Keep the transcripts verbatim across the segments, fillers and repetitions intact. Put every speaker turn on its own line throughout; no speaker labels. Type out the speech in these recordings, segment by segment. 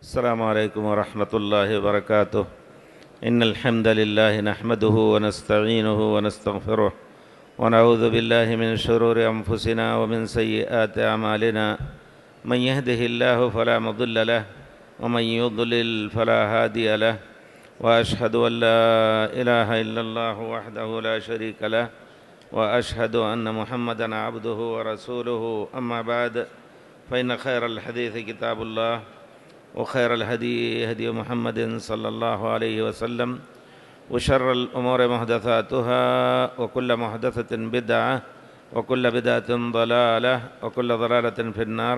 السلام عليكم ورحمة الله وبركاته. إن الحمد لله نحمده ونستعينه ونستغفره ونعوذ بالله من شرور أنفسنا ومن سيئات أعمالنا. من يهده الله فلا مضل له ومن يضلل فلا هادي له، وأشهد أن لا إله إلا الله وحده لا شريك له، وأشهد أن محمدًا عبده ورسوله. أما بعد، فإن خير الحديث كتاب الله، وخير الهدي هدي محمد صلى الله عليه وسلم، وشر الأمور محدثاتها، وكل محدثة بدعة، وكل بدعة ضلالة، وكل ضلالة في النار.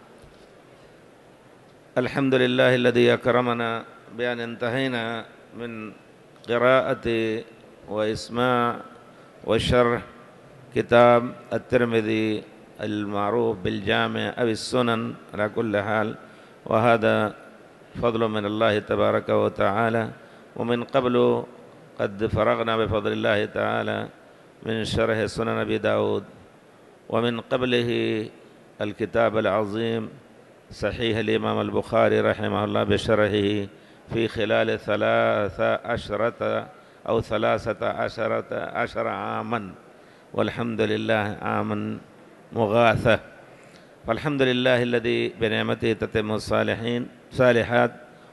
الحمد لله الذي أكرمنا بأن انتهينا من قراءة وإسماع وشرح كتاب الترمذي المعروف بالجامع أو السنن على كل حال، وهذا فضل من الله تبارك وتعالى. ومن قبل قد فرغنا بفضل الله تعالى من شرح سنن أبي داود، ومن قبله الكتاب العظيم صحيح الإمام البخاري رحمه الله بشرحه في خلال ثلاثة عشرة أو ثلاثة عشرة عشر عاما، والحمد لله عاما مغاثة. فالحمد لله الذي بنعمته تتم الصالحين صالحات،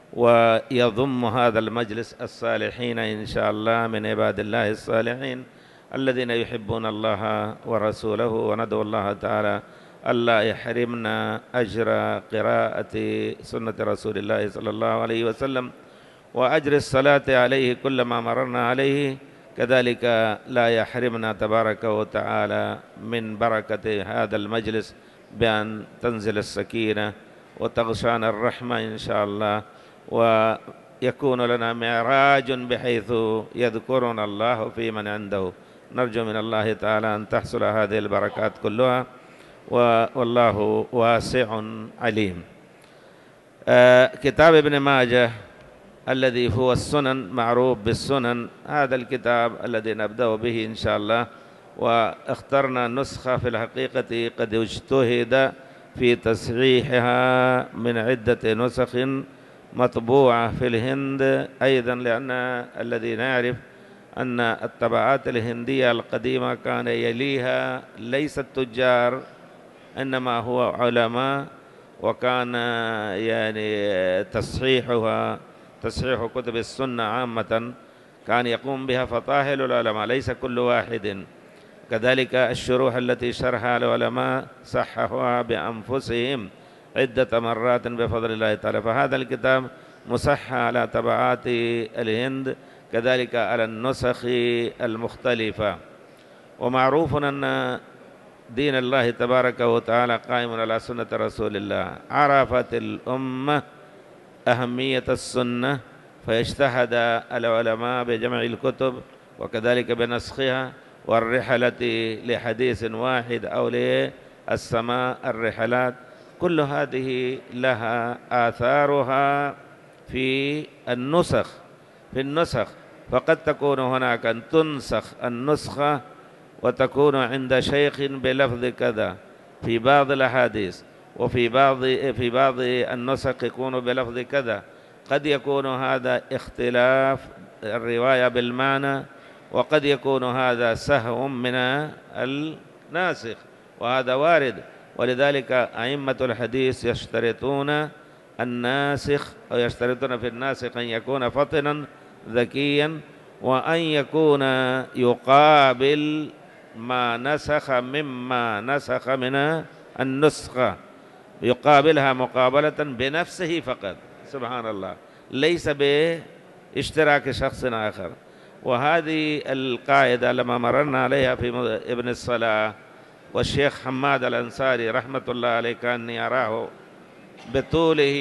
ويضم هذا المجلس الصالحين إن شاء الله من عباد الله الصالحين الذين يحبون الله ورسوله. وندعو الله تعالى ألا يحرمنا أجر قراءة سنة رسول الله صلى الله عليه وسلم، وأجر الصلاة عليه كلما مررنا عليه، كذلك لا يحرمنا تبارك وتعالى من بركة هذا المجلس بأن تنزل السكينة وتغشانا الرحمة إن شاء الله، ويكون لنا معراج بحيث يذكرنا الله في من عنده. نرجو من الله تعالى أن تحصل هذه البركات كلها، والله واسع عليم. آه كتاب ابن ماجه الذي هو السنن، معروف بالسنن، هذا الكتاب الذي نبدأ به إن شاء الله. واخترنا نسخة في الحقيقة قد اجتهد في تصحيحها من عدة نسخ مطبوعة في الهند أيضا، لأن الذي نعرف أن الطبعات الهندية القديمة كان يليها ليس التجار إنما هو علماء، وكان يعني تصحيحها تصحيح كتب السنة عامة كان يقوم بها فطاحل العلماء ليس كل واحد. كذلك الشروح التي شرحها العلماء صححوها بأنفسهم عدة مرات بفضل الله تعالى. فهذا الكتاب مصحح على طبعات الهند، كذلك على النسخ المختلفة. ومعروف أن دين الله تبارك وتعالى قائم على سنة رسول الله. عرفت الأمة أهمية السنة، فاجتهد العلماء بجمع الكتب وكذلك بنسخها والرحلة لحديث واحد أو للسماء الرحلات. كل هذه لها آثارها في النسخ في النسخ فقد تكون هناك أن تنسخ النسخة وتكون عند شيخ بلفظ كذا في بعض الأحاديث، وفي بعض في بعض النسخ يكون بلفظ كذا. قد يكون هذا اختلاف الرواية بالمعنى، وقد يكون هذا سهو من الناسخ، وهذا وارد. ولذلك أئمة الحديث يشترطون الناسخ أو يشترطون في الناسخ أن يكون فطنا ذكيا، وأن يكون يقابل ما نسخ مما نسخ من النسخة، يقابلها مقابلة بنفسه فقط، سبحان الله، ليس باشتراك شخص آخر. وهذه القاعدة لما مررنا عليها في ابن الصلاة، والشيخ حماد الأنصاري رحمة الله عليه كان يراه بطوله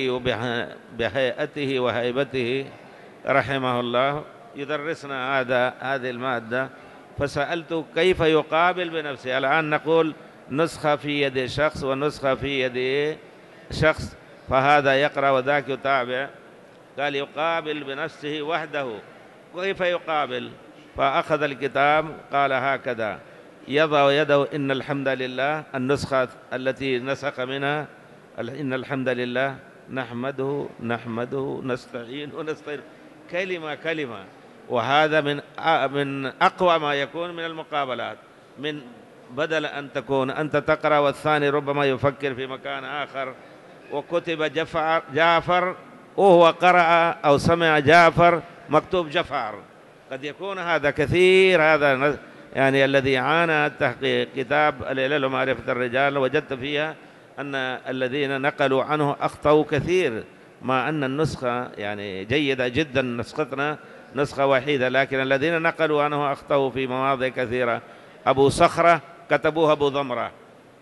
وبهيئته وهيبته رحمه الله يدرسنا هذا هذه المادة، فسألته كيف يقابل بنفسه. الآن نقول نسخة في يد شخص ونسخة في يد شخص، فهذا يقرأ وذاك يتابع. قال يقابل بنفسه وحده. كيف يقابل؟ فأخذ الكتاب قال هكذا: يضع يده إن الحمد لله، النسخة التي نسخ منها إن الحمد لله نحمده نحمده نستعين ونستعين، كلمة كلمة. وهذا من من أقوى ما يكون من المقابلات، من بدل أن تكون أنت تقرأ والثاني ربما يفكر في مكان آخر، وكتب جفر جعفر وهو قرأ أو سمع جعفر مكتوب جفر، قد يكون هذا كثير. هذا يعني الذي عانى التحقيق كتاب العلل ومعرفة الرجال، وجدت فيها أن الذين نقلوا عنه أخطأوا كثير، مع أن النسخة يعني جيدة جدا، نسختنا نسخة وحيدة، لكن الذين نقلوا عنه أخطأوا في مواضع كثيرة. أبو صخرة كتبوه أبو ضمرة،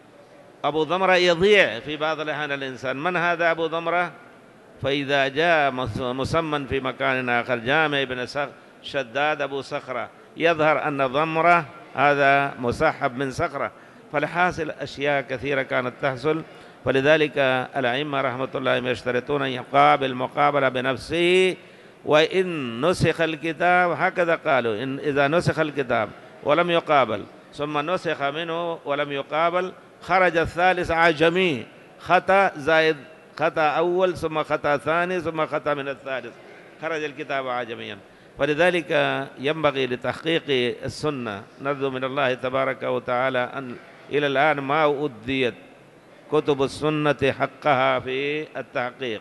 أبو ضمرة يضيع في بعض الأحيان الإنسان، من هذا أبو ضمرة؟ فإذا جاء مسمى في مكان آخر، جامع بن شداد أبو صخرة، يظهر أن ضمرة هذا مسحب من صخرة. فالحاصل أشياء كثيرة كانت تحصل، فلذلك الأئمة رحمة الله يشترطون أن يقابل مقابلة بنفسه. وإن نسخ الكتاب، هكذا قالوا، إن إذا نسخ الكتاب ولم يقابل ثم نسخ منه ولم يقابل، خرج الثالث عجمي، خطأ زائد خطأ أول ثم خطأ ثاني ثم خطأ من الثالث، خرج الكتاب عجميا. فلذلك ينبغي لتحقيق السنة، نرجو من الله تبارك وتعالى أن إلى الآن ما أديت كتب السنة حقها في التحقيق.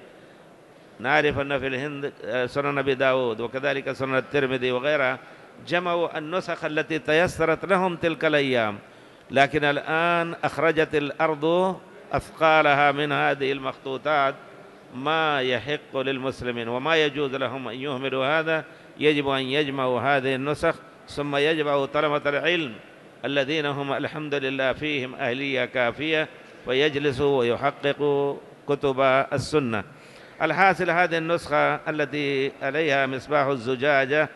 نعرف أن في الهند سنن أبي داود وكذلك سنن الترمذي وغيرها جمعوا النسخ التي تيسرت لهم تلك الأيام، لكن الآن أخرجت الأرض أثقالها من هذه المخطوطات، ما يحق للمسلمين وما يجوز لهم أن يهملوا هذا. يجب أن يجمعوا هذه النسخ، ثم يجمعوا طلبة العلم الذين هم الحمد لله فيهم أهلية كافية، ويجلسوا ويحققوا كتب السنة. الحاصل هذه النسخة التي عليها مصباح الزجاجة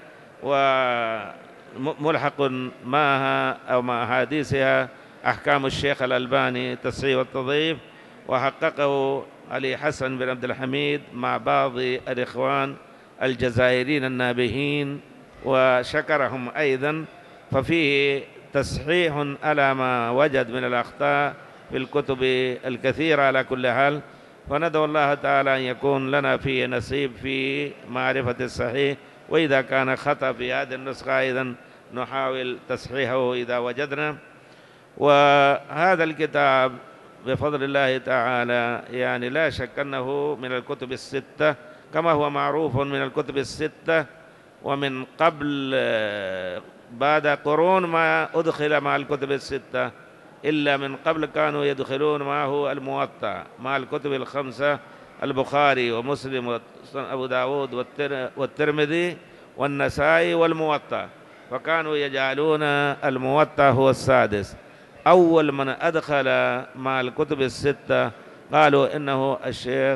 وملحق معها أو مع أحاديثها أحكام الشيخ الألباني تصحيح والتضعيف، وحققه علي حسن بن عبد الحميد مع بعض الإخوان الجزائريين النابهين وشكرهم أيضا، ففيه تصحيح على ما وجد من الأخطاء في الكتب الكثيرة. على كل حال فندعو الله تعالى أن يكون لنا فيه نصيب في معرفة الصحيح، وإذا كان خطأ في هذه النسخة أيضا نحاول تصحيحه إذا وجدنا. وهذا الكتاب بفضل الله تعالى يعني لا شك أنه من الكتب الستة كما هو معروف من الكتب الستة، ومن قبل بعد قرون ما أدخل مع الكتب الستة، إلا من قبل كانوا يدخلون معه الموطأ مع الكتب الخمسة، البخاري ومسلم وأبو داود والترمذي والنسائي والموطأ، فكانوا يجعلون الموطأ هو السادس. أول من أدخل مع الكتب الستة قالوا إنه الشيخ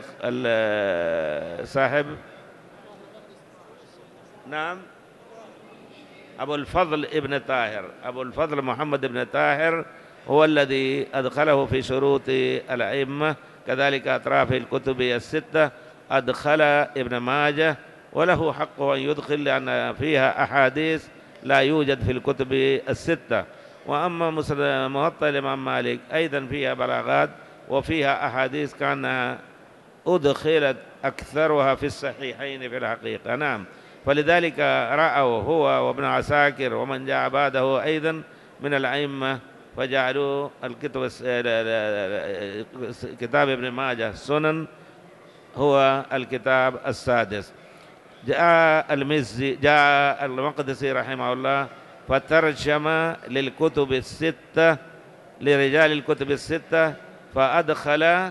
صاحب نعم أبو الفضل ابن طاهر، أبو الفضل محمد ابن طاهر هو الذي أدخله في شروط الأئمة. كذلك أطراف الكتب الستة أدخل ابن ماجه، وله حق أن يدخل لأن فيها أحاديث لا يوجد في الكتب الستة. وأما موطأ الإمام مالك أيضا فيها بلاغات وفيها أحاديث كان أدخلت أكثرها في الصحيحين في الحقيقة. نعم، فلذلك رأوا هو وابن عساكر ومن جاء بعده أيضا من الأئمة فجعلوا الكتب كتاب ابن ماجه السنن هو الكتاب السادس. جاء المزي جاء المقدسي رحمه الله فترجم للكتب الستة لرجال الكتب الستة، فأدخل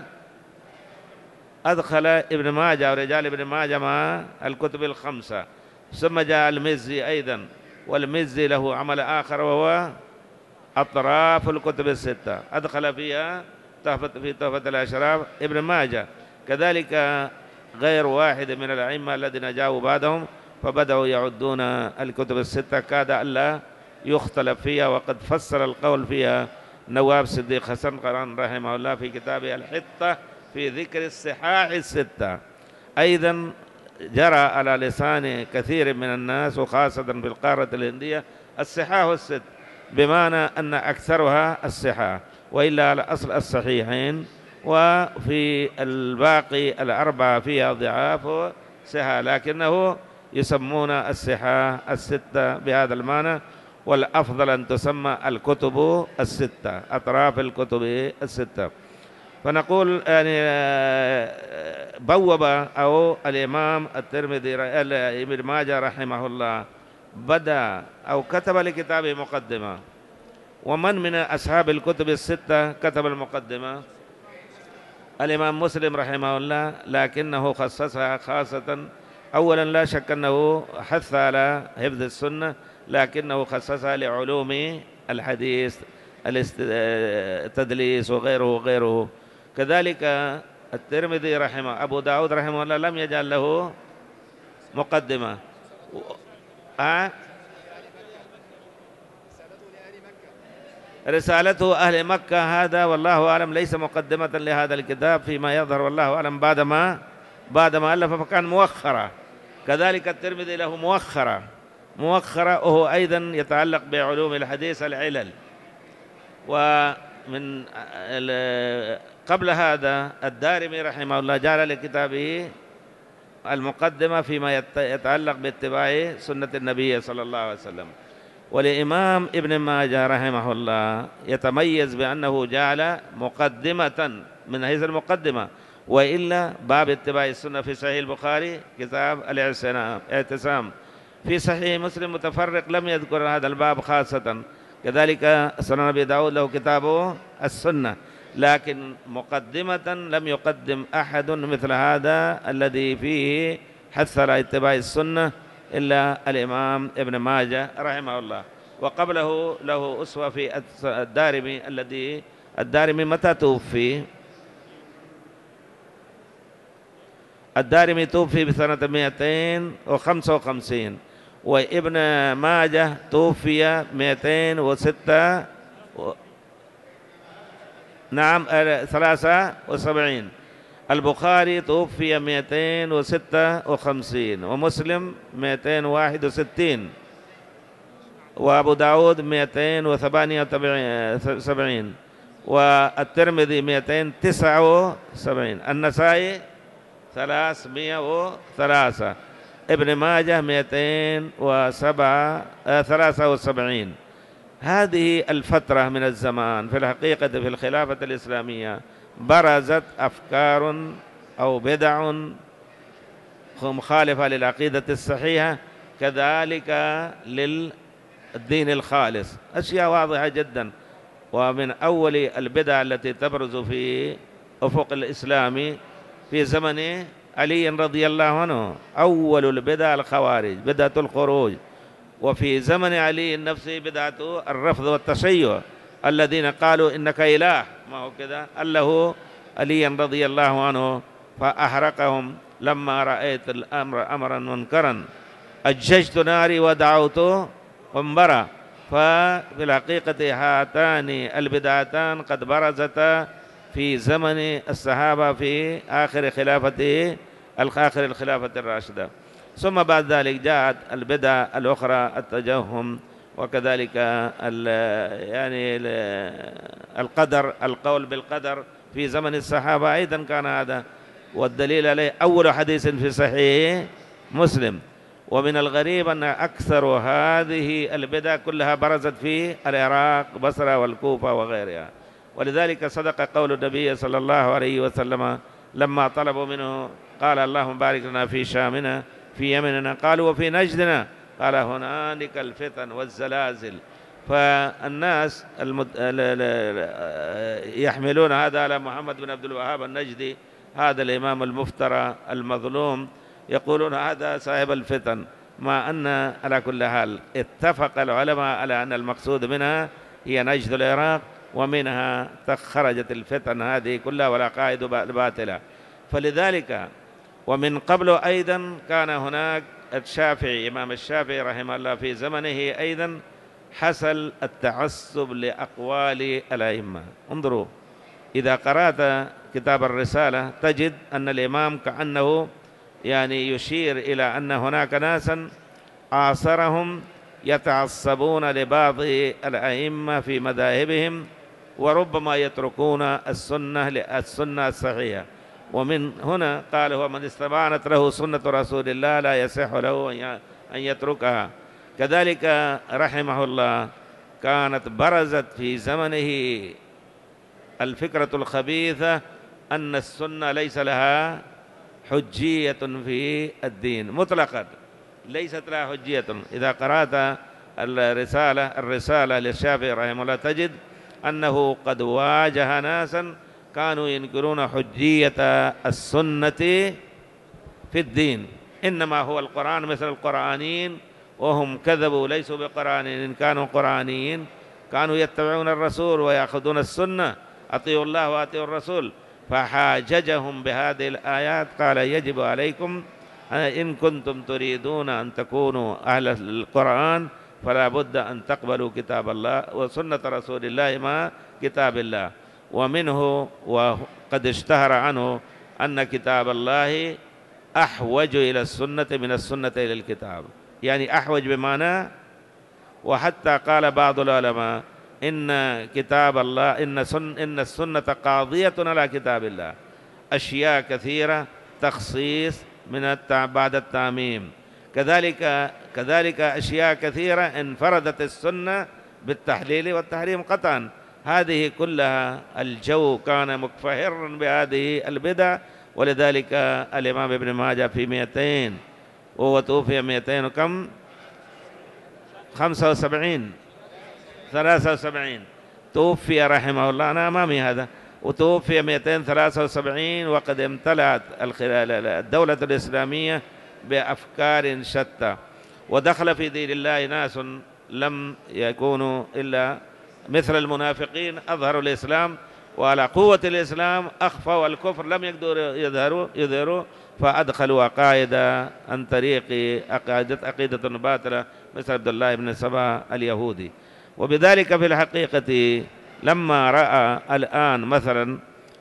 أدخل ابن ماجه ورجال ابن ماجه مع الكتب الخمسة. ثم جاء المزي أيضا، والمزي له عمل آخر وهو أطراف الكتب الستة، أدخل فيها في تحفة الأشراف ابن ماجه. كذلك غير واحد من الأئمة الذين جاءوا بعدهم فبدأوا يعدون الكتب الستة، كاد ألا يختلف فيها، وقد فسر القول فيها نواب صديق حسن قران رحمه الله في كتابه الحطة في ذكر الصحاح الستة. أيضا جرى على لسان كثير من الناس وخاصة في القارة الهندية الصحاح الست، بمعنى أن أكثرها الصحاح، وإلا على أصل الصحيحين وفي الباقي الأربعة فيها ضعاف صحة، لكنه يسمون الصحة الستة بهذا المعنى، والأفضل أن تسمى الكتب الستة، أطراف الكتب الستة. فنقول يعني بوب أو الإمام الترمذي ابن ماجه رحمه الله بدأ أو كتب لكتابه مقدمة. ومن من أصحاب الكتب الستة كتب المقدمة؟ الإمام مسلم رحمه الله، لكنه خصصها خاصة. أولا لا شك أنه حث على حفظ السنة، لكنه خصصها لعلوم الحديث، التدليس وغيره وغيره. كذلك الترمذي رحمه أبو داود رحمه الله لم يجعل له مقدمة. أه؟ رسالته أهل مكة هذا والله أعلم ليس مقدمة لهذا الكتاب فيما يظهر، والله أعلم بعدما بعدما ألف فكان مؤخرة. كذلك الترمذي له مؤخرة مؤخرة وهو أيضا يتعلق بعلوم الحديث العلل. ومن قبل هذا الدارمي رحمه الله جعل لكتابه المقدمة فيما يتعلق باتباع سنة النبي صلى الله عليه وسلم. والإمام ابن ماجه رحمه الله يتميز بأنه جعل مقدمة من حيث المقدمة، وإلا باب اتباع السنة في صحيح البخاري كتاب الاعتصام، في صحيح مسلم متفرق لم يذكر هذا الباب خاصة. كذلك سنن أبي داود له كتابه السنة، لكن مقدمة لم يقدم أحد مثل هذا الذي فيه حث على اتباع السنة إلا الإمام ابن ماجه رحمه الله. وقبله له أسوة في الدارمي، الذي الدارمي متى توفي؟ الدارمي توفي بسنة مئتين وخمسة وخمسين، وابن ماجه توفي مئتين وستة و... نعم ثلاثة وسبعين. البخاري توفي مئتين وستة وخمسين، ومسلم مئتين وواحد وستين، وأبو داود مئتين وثمانية وسبعين، والترمذي مئتين وتسعة وسبعين، النسائي ثلاثمئة وثلاثة، ابن ماجه مئتين وسبعة ثلاثة وسبعين. هذه الفترة من الزمان في الحقيقة في الخلافة الإسلامية برزت أفكار أو بدع مخالفة للعقيدة الصحيحة، كذلك للدين الخالص، أشياء واضحة جدا. ومن أول البدع التي تبرز في أفق الإسلام في زمن علي رضي الله عنه أول البدع الخوارج، بدعة الخروج. وفي زمن علي نفسه بدعة الرفض والتشيع، الذين قالوا إنك إله، ما هو كذا الله علي رضي الله عنه فأحرقهم لما رأيت الأمر أمرا منكرا أججت ناري ودعوت قنبرا. ففي الحقيقة هاتان البدعتان قد برزتا في زمن الصحابة في آخر خلافة آخر الخلافة الراشدة. ثم بعد ذلك جاءت البدع الأخرى التجهم، وكذلك ال يعني ال القدر، القول بالقدر في زمن الصحابة أيضا كان هذا، والدليل عليه أول حديث في صحيح مسلم. ومن الغريب أن أكثر هذه البدع كلها برزت في العراق، بصرة والكوفة وغيرها. ولذلك صدق قول النبي صلى الله عليه وسلم لما طلبوا منه قال اللهم بارك لنا في شامنا في يمننا، قالوا وفي نجدنا، قال هنالك الفتن والزلازل. فالناس المد... يحملون هذا على محمد بن عبد الوهاب النجدي، هذا الإمام المفترى المظلوم، يقولون هذا صاحب الفتن، ما أن على كل حال اتفق العلماء على أن المقصود منها هي نجد العراق، ومنها خرجت الفتن هذه كلها والعقائد الباطلة. فلذلك ومن قبل أيضا كان هناك الشافعي، إمام الشافعي رحمه الله في زمنه أيضا حصل التعصب لأقوال الأئمة. انظروا إذا قرأت كتاب الرسالة تجد أن الإمام كأنه يعني يشير إلى أن هناك ناسا عاصرهم يتعصبون لبعض الأئمة في مذاهبهم، وربما يتركون السنة السنة الصحيحة. ومن هنا قال هو من استبانت له سنة رسول الله لا يصح له أن يتركها. كذلك رحمه الله كانت برزت في زمنه الفكرة الخبيثة أن السنة ليس لها حجية في الدين مطلقا، ليست لها حجية. إذا قرأت الرسالة الرسالة للشافعي رحمه الله تجد أنه قد واجه ناسا كانوا ينكرون حجية السنة في الدين، إنما هو القرآن مثل القرآنيين، وهم كذبوا ليسوا بقرآنيين. إن كانوا قرآنيين كانوا يتبعون الرسول ويأخذون السنة، أطيعوا الله وأطيعوا الرسول. فحاججهم بهذه الآيات قال يجب عليكم إن كنتم تريدون أن تكونوا أهل القرآن فلا بد أن تقبلوا كتاب الله وسنة رسول الله مع كتاب الله. ومنه وقد اشتهر عنه أن كتاب الله أحوج إلى السنة من السنة إلى الكتاب، يعني أحوج بمعنى. وحتى قال بعض العلماء إن كتاب الله إن سن إن السنة قاضية على كتاب الله، أشياء كثيرة تخصيص من بعد التعميم، كذلك كذلك أشياء كثيرة انفردت السنة بالتحليل والتحريم قطعا. هذه كلها الجو كان مكفهرا بهذه البدع، ولذلك الإمام ابن ماجه في مئتين وهو توفي مئتين وكم خمسة وسبعين ثلاثة وسبعين توفي رحمه الله، أنا أمامي هذا، وتوفي مئتين وثلاثة وسبعين وقد امتلأت الدولة الإسلامية بأفكار شتى، ودخل في دين الله ناس لم يكونوا إلا مثل المنافقين، أظهروا الإسلام وعلى قوة الإسلام أخفوا الكفر، لم يقدروا يظهروا يظهروا فأدخلوا عقائد عن طريق عقيدة عقيدة باطلة مثل عبد الله بن سبا اليهودي. وبذلك في الحقيقة لما رأى الآن مثلا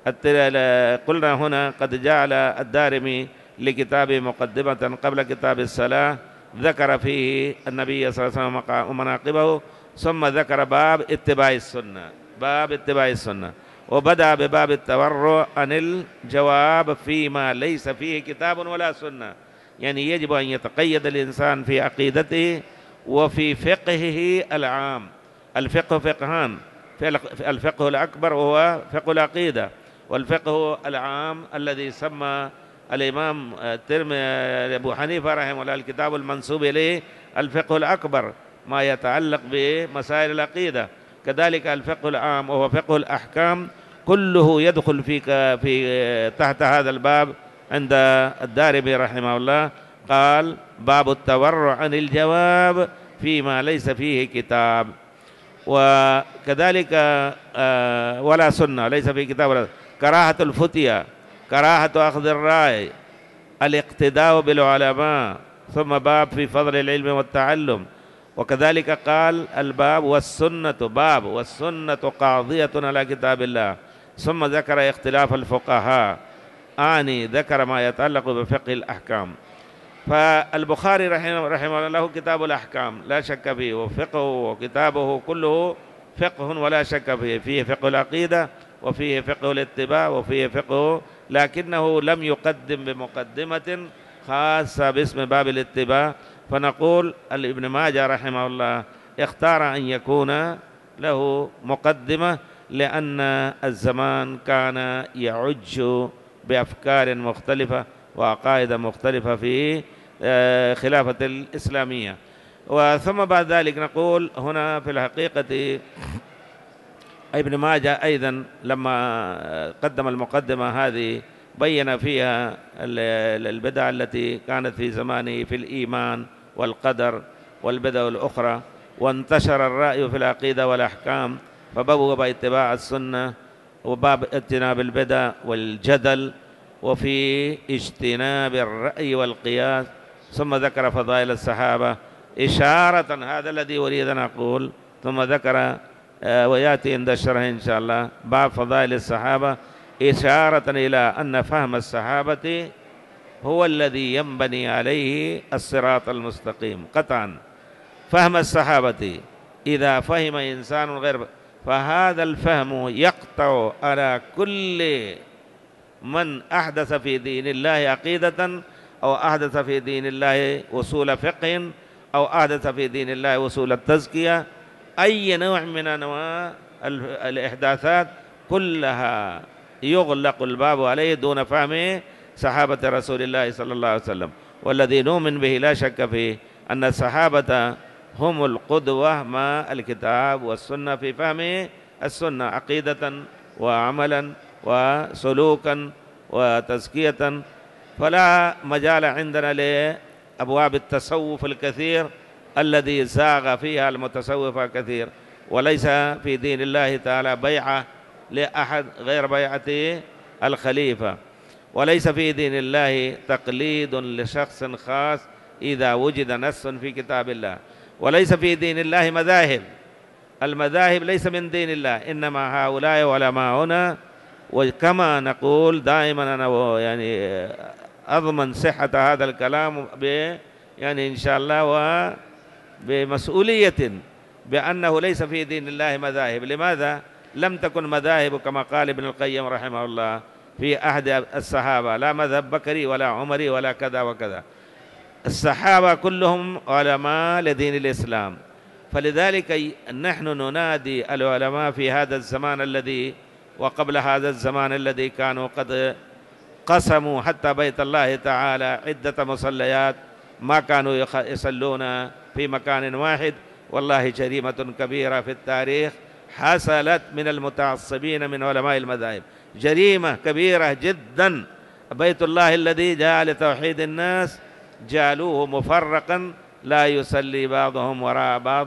قلنا هنا قد جعل الدارمي لكتابه مقدمة قبل كتاب الصلاة ذكر فيه النبي صلى الله عليه وسلم ومناقبه، ثم ذكر باب اتباع السنة باب اتباع السنة وبدأ بباب التورع عن الجواب فيما ليس فيه كتاب ولا سنة. يعني يجب أن يتقيد الإنسان في عقيدته وفي فقهه العام. الفقه فقهان، الفقه الأكبر وهو فقه العقيدة، والفقه العام الذي سمى الإمام الترمذي أبو حنيفة رحمه الله الكتاب المنسوب إليه الفقه الأكبر ما يتعلق بمسائل العقيدة. كذلك الفقه العام وهو فقه الأحكام كله يدخل في في تحت هذا الباب عند الدارمي رحمه الله. قال باب التورع عن الجواب فيما ليس فيه كتاب، وكذلك ولا سنة ليس فيه كتاب ولا كراهة الفتية، كراهة أخذ الرأي، الاقتداء بالعلماء، ثم باب في فضل العلم والتعلم. وكذلك قال الباب والسنة باب والسنة قاضية على كتاب الله، ثم ذكر اختلاف الفقهاء، آني ذكر ما يتعلق بفقه الأحكام. فالبخاري رحمه, رحمه الله له كتاب الأحكام لا شك فيه، وفقه وكتابه كله فقه ولا شك فيه، فيه فقه العقيدة وفيه فقه الاتباع وفيه فقه، لكنه لم يقدم بمقدمة خاصة باسم باب الاتباع. فنقول ابن ماجه رحمه الله اختار أن يكون له مقدمة لأن الزمان كان يعج بأفكار مختلفة وعقائد مختلفة في خلافة الإسلامية. وثم بعد ذلك نقول هنا في الحقيقة ابن ماجه أيضا لما قدم المقدمة هذه بين فيها البدع التي كانت في زمانه في الإيمان والقدر والبدع الأخرى، وانتشر الرأي في العقيدة والأحكام، فبوب اتباع السنة وباب اجتناب البدع والجدل وفي اجتناب الرأي والقياس. ثم ذكر فضائل الصحابة إشارة، هذا الذي أريد أن أقول، ثم ذكر ويأتي عند الشرح إن شاء الله باب فضائل الصحابة إشارة إلى أن فهم الصحابة هو الذي ينبني عليه الصراط المستقيم قطعا. فهم الصحابة إذا فهم إنسان غير فهذا الفهم يقطع على كل من أحدث في دين الله عقيدة، أو أحدث في دين الله أصول فقه، أو أحدث في دين الله أصول التزكية. أي نوع من أنواع الإحداثات كلها يغلق الباب عليه دون فهم صحابة رسول الله صلى الله عليه وسلم. والذي نؤمن به لا شك فيه أن الصحابة هم القدوة مع الكتاب والسنة في فهم السنة عقيدة وعملا وسلوكا وتزكية. فلا مجال عندنا لأبواب التصوف الكثير الذي زاغ فيها المتصوفة كثير، وليس في دين الله تعالى بيعة لأحد غير بيعة الخليفة، وليس في دين الله تقليد لشخص خاص إذا وجد نص في كتاب الله، وليس في دين الله مذاهب. المذاهب ليس من دين الله، إنما هؤلاء علماؤنا. وكما نقول دائما أنا يعني أضمن صحة هذا الكلام ب يعني إن شاء الله وبمسؤولية بأنه ليس في دين الله مذاهب. لماذا؟ لم تكن مذاهب كما قال ابن القيم رحمه الله في عهد الصحابة، لا مذهب بكري ولا عمري ولا كذا وكذا. الصحابة كلهم علماء لدين الإسلام. فلذلك نحن ننادي العلماء في هذا الزمان الذي وقبل هذا الزمان الذي كانوا قد قسموا حتى بيت الله تعالى عدة مصليات، ما كانوا يصلون في مكان واحد. والله جريمة كبيرة في التاريخ حصلت من المتعصبين من علماء المذاهب، جريمة كبيرة جدا. بيت الله الذي جاء لتوحيد الناس جعلوه مفرقا، لا يصلي بعضهم وراء بعض،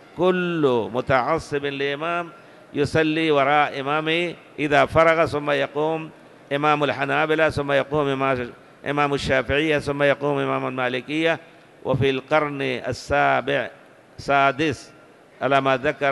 كل متعصب لإمام يصلي وراء إمامه، إذا فرغ ثم يقوم إمام الحنابلة، ثم يقوم إمام الشافعية، ثم يقوم إمام المالكية. وفي القرن السابع سادس على ما ذكر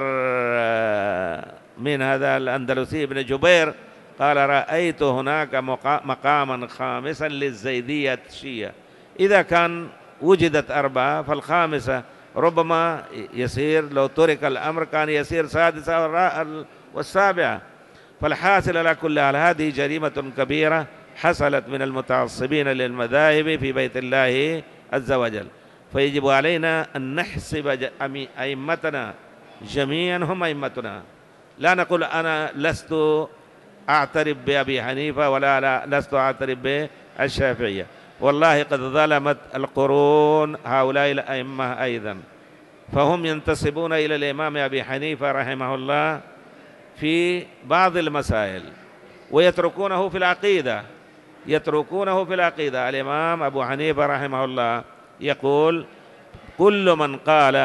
من هذا الأندلسي ابن جبير قال: رأيت هناك مقاما خامسا للزيدية الشيعة. إذا كان وجدت أربعة فالخامسة ربما يصير، لو ترك الأمر كان يصير سادسة والسابعة. فالحاصل على كل حال هذه جريمة كبيرة حصلت من المتعصبين للمذاهب في بيت الله عز وجل. فيجب علينا أن نحسب أئمتنا جميعا هم أئمتنا. لا نقول أنا لست أعترف بأبي حنيفة ولا لا لست أعترف بالشافعية. والله قد ظلمت القرون هؤلاء الأئمة أيضا، فهم ينتسبون إلى الإمام أبي حنيفة رحمه الله في بعض المسائل ويتركونه في العقيدة، يتركونه في العقيدة. الإمام أبو حنيفة رحمه الله يقول: كل من قال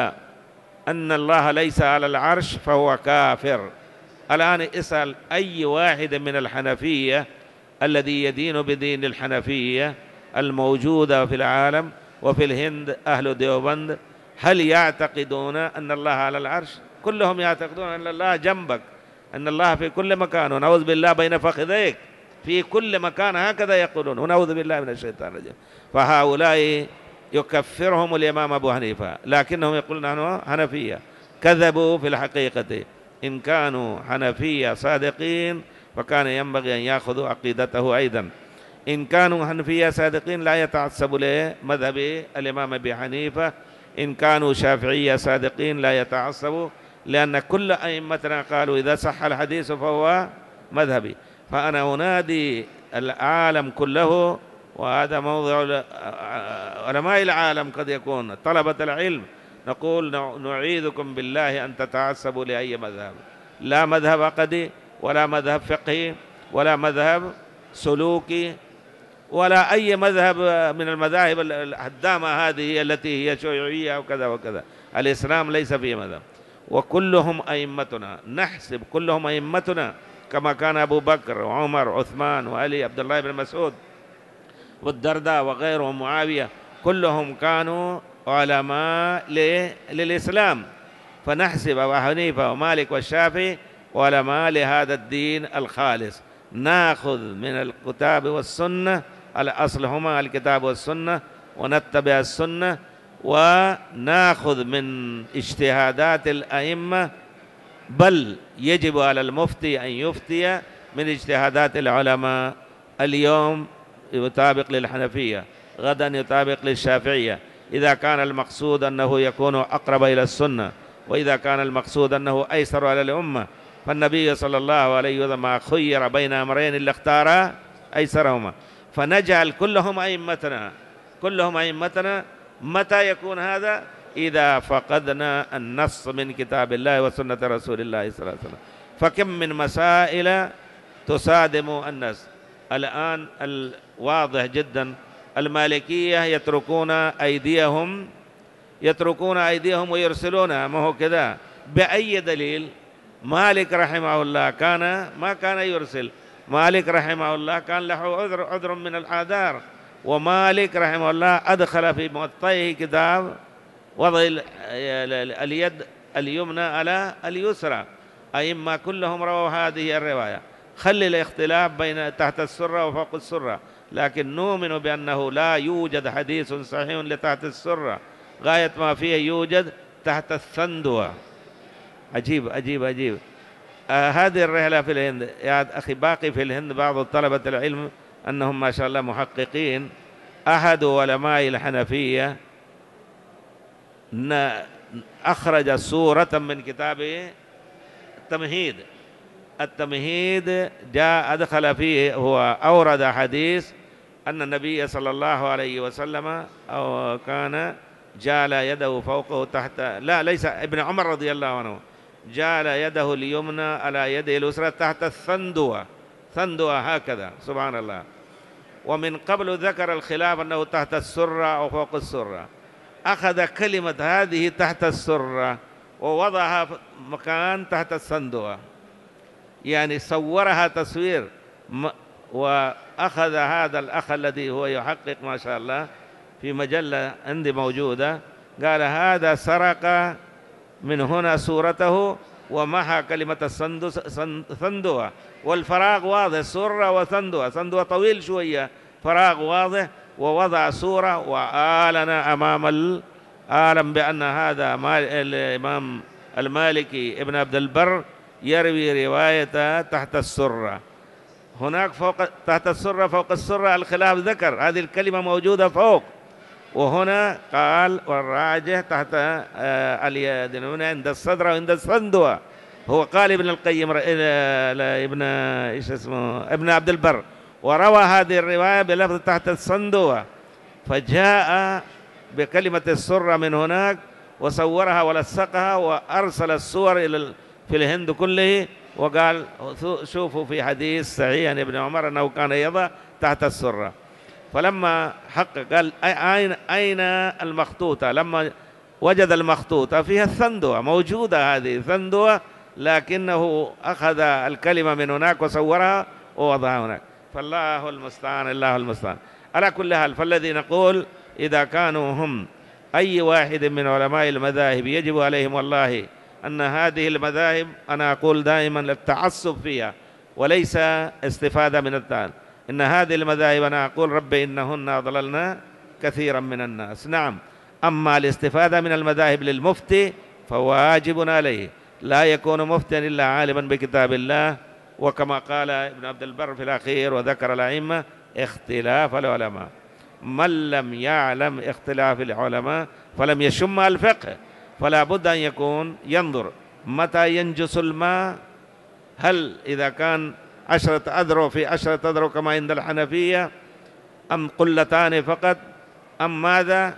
أن الله ليس على العرش فهو كافر. الآن اسأل أي واحد من الحنفية الذي يدين بدين الحنفية الموجودة في العالم وفي الهند، أهل ديوبند، هل يعتقدون أن الله على العرش؟ كلهم يعتقدون أن الله جنبك، أن الله في كل مكان، ونعوذ بالله بين فخذيك، في كل مكان، هكذا يقولون، ونعوذ بالله من الشيطان الرجيم. فهؤلاء يكفرهم الإمام أبو حنيفة، لكنهم يقولون نحن حنفية. كذبوا في الحقيقة. إن كانوا حنفية صادقين فكان ينبغي أن يأخذوا عقيدته أيضا. إن كانوا حنفية صادقين لا يتعصبوا لمذهب الإمام أبي حنيفة. إن كانوا شافعية صادقين لا يتعصبوا، لأن كل أئمتنا قالوا إذا صح الحديث فهو مذهبي. فأنا أنادي العالم كله، وهذا موضع علماء العالم قد يكون طلبة العلم، نقول نعيذكم بالله أن تتعصبوا لأي مذهب، لا مذهب عقدي ولا مذهب فقهي ولا مذهب سلوكي ولا أي مذهب من المذاهب الهدامة هذه التي هي شيوعية وكذا وكذا. الإسلام ليس فيه مذهب، وكلهم أئمتنا، نحسب كلهم أئمتنا كما كان أبو بكر وعمر وعثمان وعلي عبد الله بن مسعود والدرداء وغيرهم معاوية، كلهم كانوا علماء للإسلام. فنحسب أبو حنيفة ومالك والشافعي علماء لهذا الدين الخالص. نأخذ من الكتاب والسنة، الأصل هما الكتاب والسنة، ونتبع السنة، ونأخذ من اجتهادات الأئمة بل يجب على المفتي أن يفتي من اجتهادات العلماء. اليوم يطابق للحنفية، غدا يطابق للشافعية، إذا كان المقصود أنه يكون أقرب إلى السنة، وإذا كان المقصود أنه أيسر على الأمة. فالنبي صلى الله عليه وسلم ما خير بين أمرين إلا اختار أيسرهما. فنجعل كلهم أئمتنا، كلهم أئمتنا. متى يكون هذا؟ إذا فقدنا النص من كتاب الله وسنة رسول الله صلى الله عليه وسلم. فكم من مسائل تصادم الناس الآن. الواضح جدا المالكية يتركون أيديهم يتركون أيديهم ويرسلونها، ما هو كذا؟ بأي دليل؟ مالك رحمه الله كان ما كان يرسل. مالك رحمه الله كان له عذر عذر من الآثار، ومالك رحمه الله أدخل في موطئه كتاب وضع اليد اليمنى على اليسرى. أئمة كلهم رووا هذه الرواية. خلي الاختلاف بين تحت السرة وفوق السرة، لكن نؤمن بأنه لا يوجد حديث صحيح لتحت السرة، غاية ما فيه يوجد تحت الثندوة. عجيب عجيب عجيب. آه هذه الرحلة في الهند يا أخي، باقي في الهند بعض طلبة العلم أنهم ما شاء الله محققين. أحد علماء الحنفية أخرج سورة من كتابه التمهيد. التمهيد جاء أدخل فيه، هو أورد حديث أن النبي صلى الله عليه وسلم أو كان جعل يده فوقه تحت، لا ليس ابن عمر رضي الله عنه، جعل يده اليمنى على يده اليسرى تحت الثندوة، ثندوة هكذا، سبحان الله. ومن قبل ذكر الخلاف أنه تحت السرة أو فوق السرة. أخذ كلمة هذه تحت السرة ووضعها مكان تحت الثندوة، يعني صورها تصوير. وأخذ هذا الأخ الذي هو يحقق ما شاء الله في مجلة عندي موجودة، قال هذا سرق من هنا صورته ومحى كلمة الثندوة، والفراغ واضح، سرة وثندوة، ثندوة طويل شوية، فراغ واضح، ووضع صورة وأعلن أمام العالم بأن هذا الإمام المالكي ابن عبد البر يروي رواية تحت السرة. هناك فوق تحت السرة فوق السرة الخلاف ذكر هذه الكلمة موجودة فوق، وهنا قال والراجح تحت اليد عند الصدر وعند الثندوة. هو قال ابن القيم ابن ايش اسمه ابن عبد البر، وروى هذه الرواية بلفظ تحت الثندوة، فجاء بكلمة السرة من هناك وصورها ولصقها وأرسل الصور إلى في الهند كله، وقال شوفوا في حديث صحيح عن ابن عمر أنه كان يضع تحت السرة. فلما حقق قال أين أين المخطوطة؟ لما وجد المخطوطة فيها الثندوة موجودة، هذه الثندوة، لكنه أخذ الكلمة من هناك وصورها ووضعها هناك. فالله المستعان، الله المستعان. على كل حال، فالذي نقول إذا كانوا هم أي واحد من علماء المذاهب يجب عليهم والله أن هذه المذاهب، أنا أقول دائما التعصب فيها وليس استفادة من التعلم، إن هذه المذاهب أنا أقول رب إنهن أضللنا كثيرا من الناس. نعم، أما الاستفادة من المذاهب للمفتي فواجب عليه، لا يكون مفتيا إلا عالما بكتاب الله، وكما قال ابن عبد البر في الأخير وذكر الأئمة اختلاف العلماء. من لم يعلم اختلاف العلماء فلم يشم الفقه، فلا بد أن يكون ينظر متى ينجس الماء، هل إذا كان عشرة أذرع في عشرة أذرع كما عند الحنفية، أم قلتان فقط، أم ماذا؟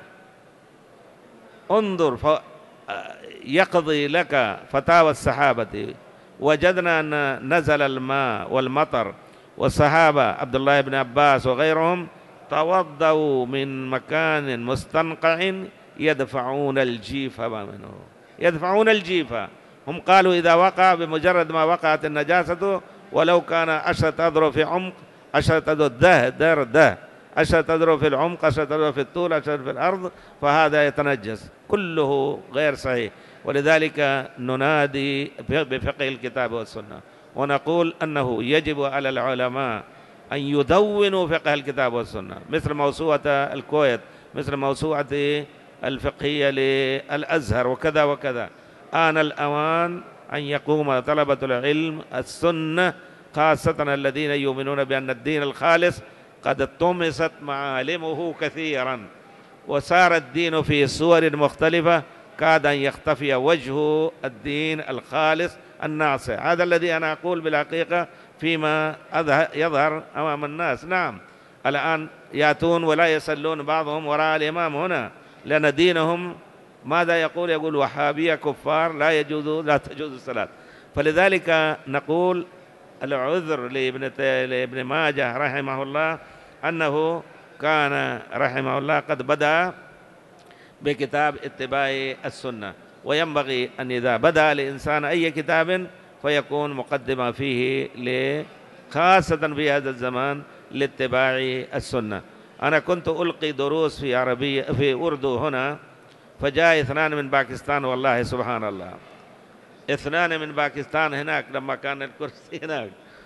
انظر يقضي لك فتاوى الصحابة. وجدنا أن نزل الماء والمطر، والصحابة عبد الله بن عباس وغيرهم توضوا من مكان مستنقع يدفعون الجيفة منه، يدفعون الجيفة. هم قالوا إذا وقع بمجرد ما وقعت النجاسة ولو كان عشرة أذرع في عمق، عشرة أذرع ده در ده عشرة أذرع في العمق، عشرة أذرع في الطول، عشرة في الأرض، فهذا يتنجس، كله غير صحيح. ولذلك ننادي بفقه الكتاب والسنة، ونقول أنه يجب على العلماء أن يدونوا فقه الكتاب والسنة، مثل موسوعة الكويت، مثل موسوعة الفقهية للأزهر، وكذا وكذا. آن الأوان أن يقوم طلبة العلم السنة خاصة الذين يؤمنون بأن الدين الخالص قد طمست معالمه كثيرا، وصار الدين في صور مختلفة، كاد أن يختفي وجه الدين الخالص الناصع. هذا الذي أنا أقول بالحقيقة فيما يظهر أمام الناس. نعم، الآن يأتون ولا يصلون بعضهم وراء الإمام هنا، لأن دينهم ماذا يقول؟ يقول وهابية كفار لا يجوز لا تجوز الصلاة. فلذلك نقول العذر لابن لابن ماجه رحمه الله أنه كان رحمه الله قد بدأ بكتاب اتباع السنة، وينبغي أن إذا بدأ الإنسان أي كتاب فيكون مقدمة فيه خاصة في هذا الزمان لاتباع السنة. أنا كنت ألقي دروس في عربية في أردو هنا، فجاء اثنان من باكستان، والله سبحان الله، اثنان من باكستان هناك لما كان الكرسي هناك،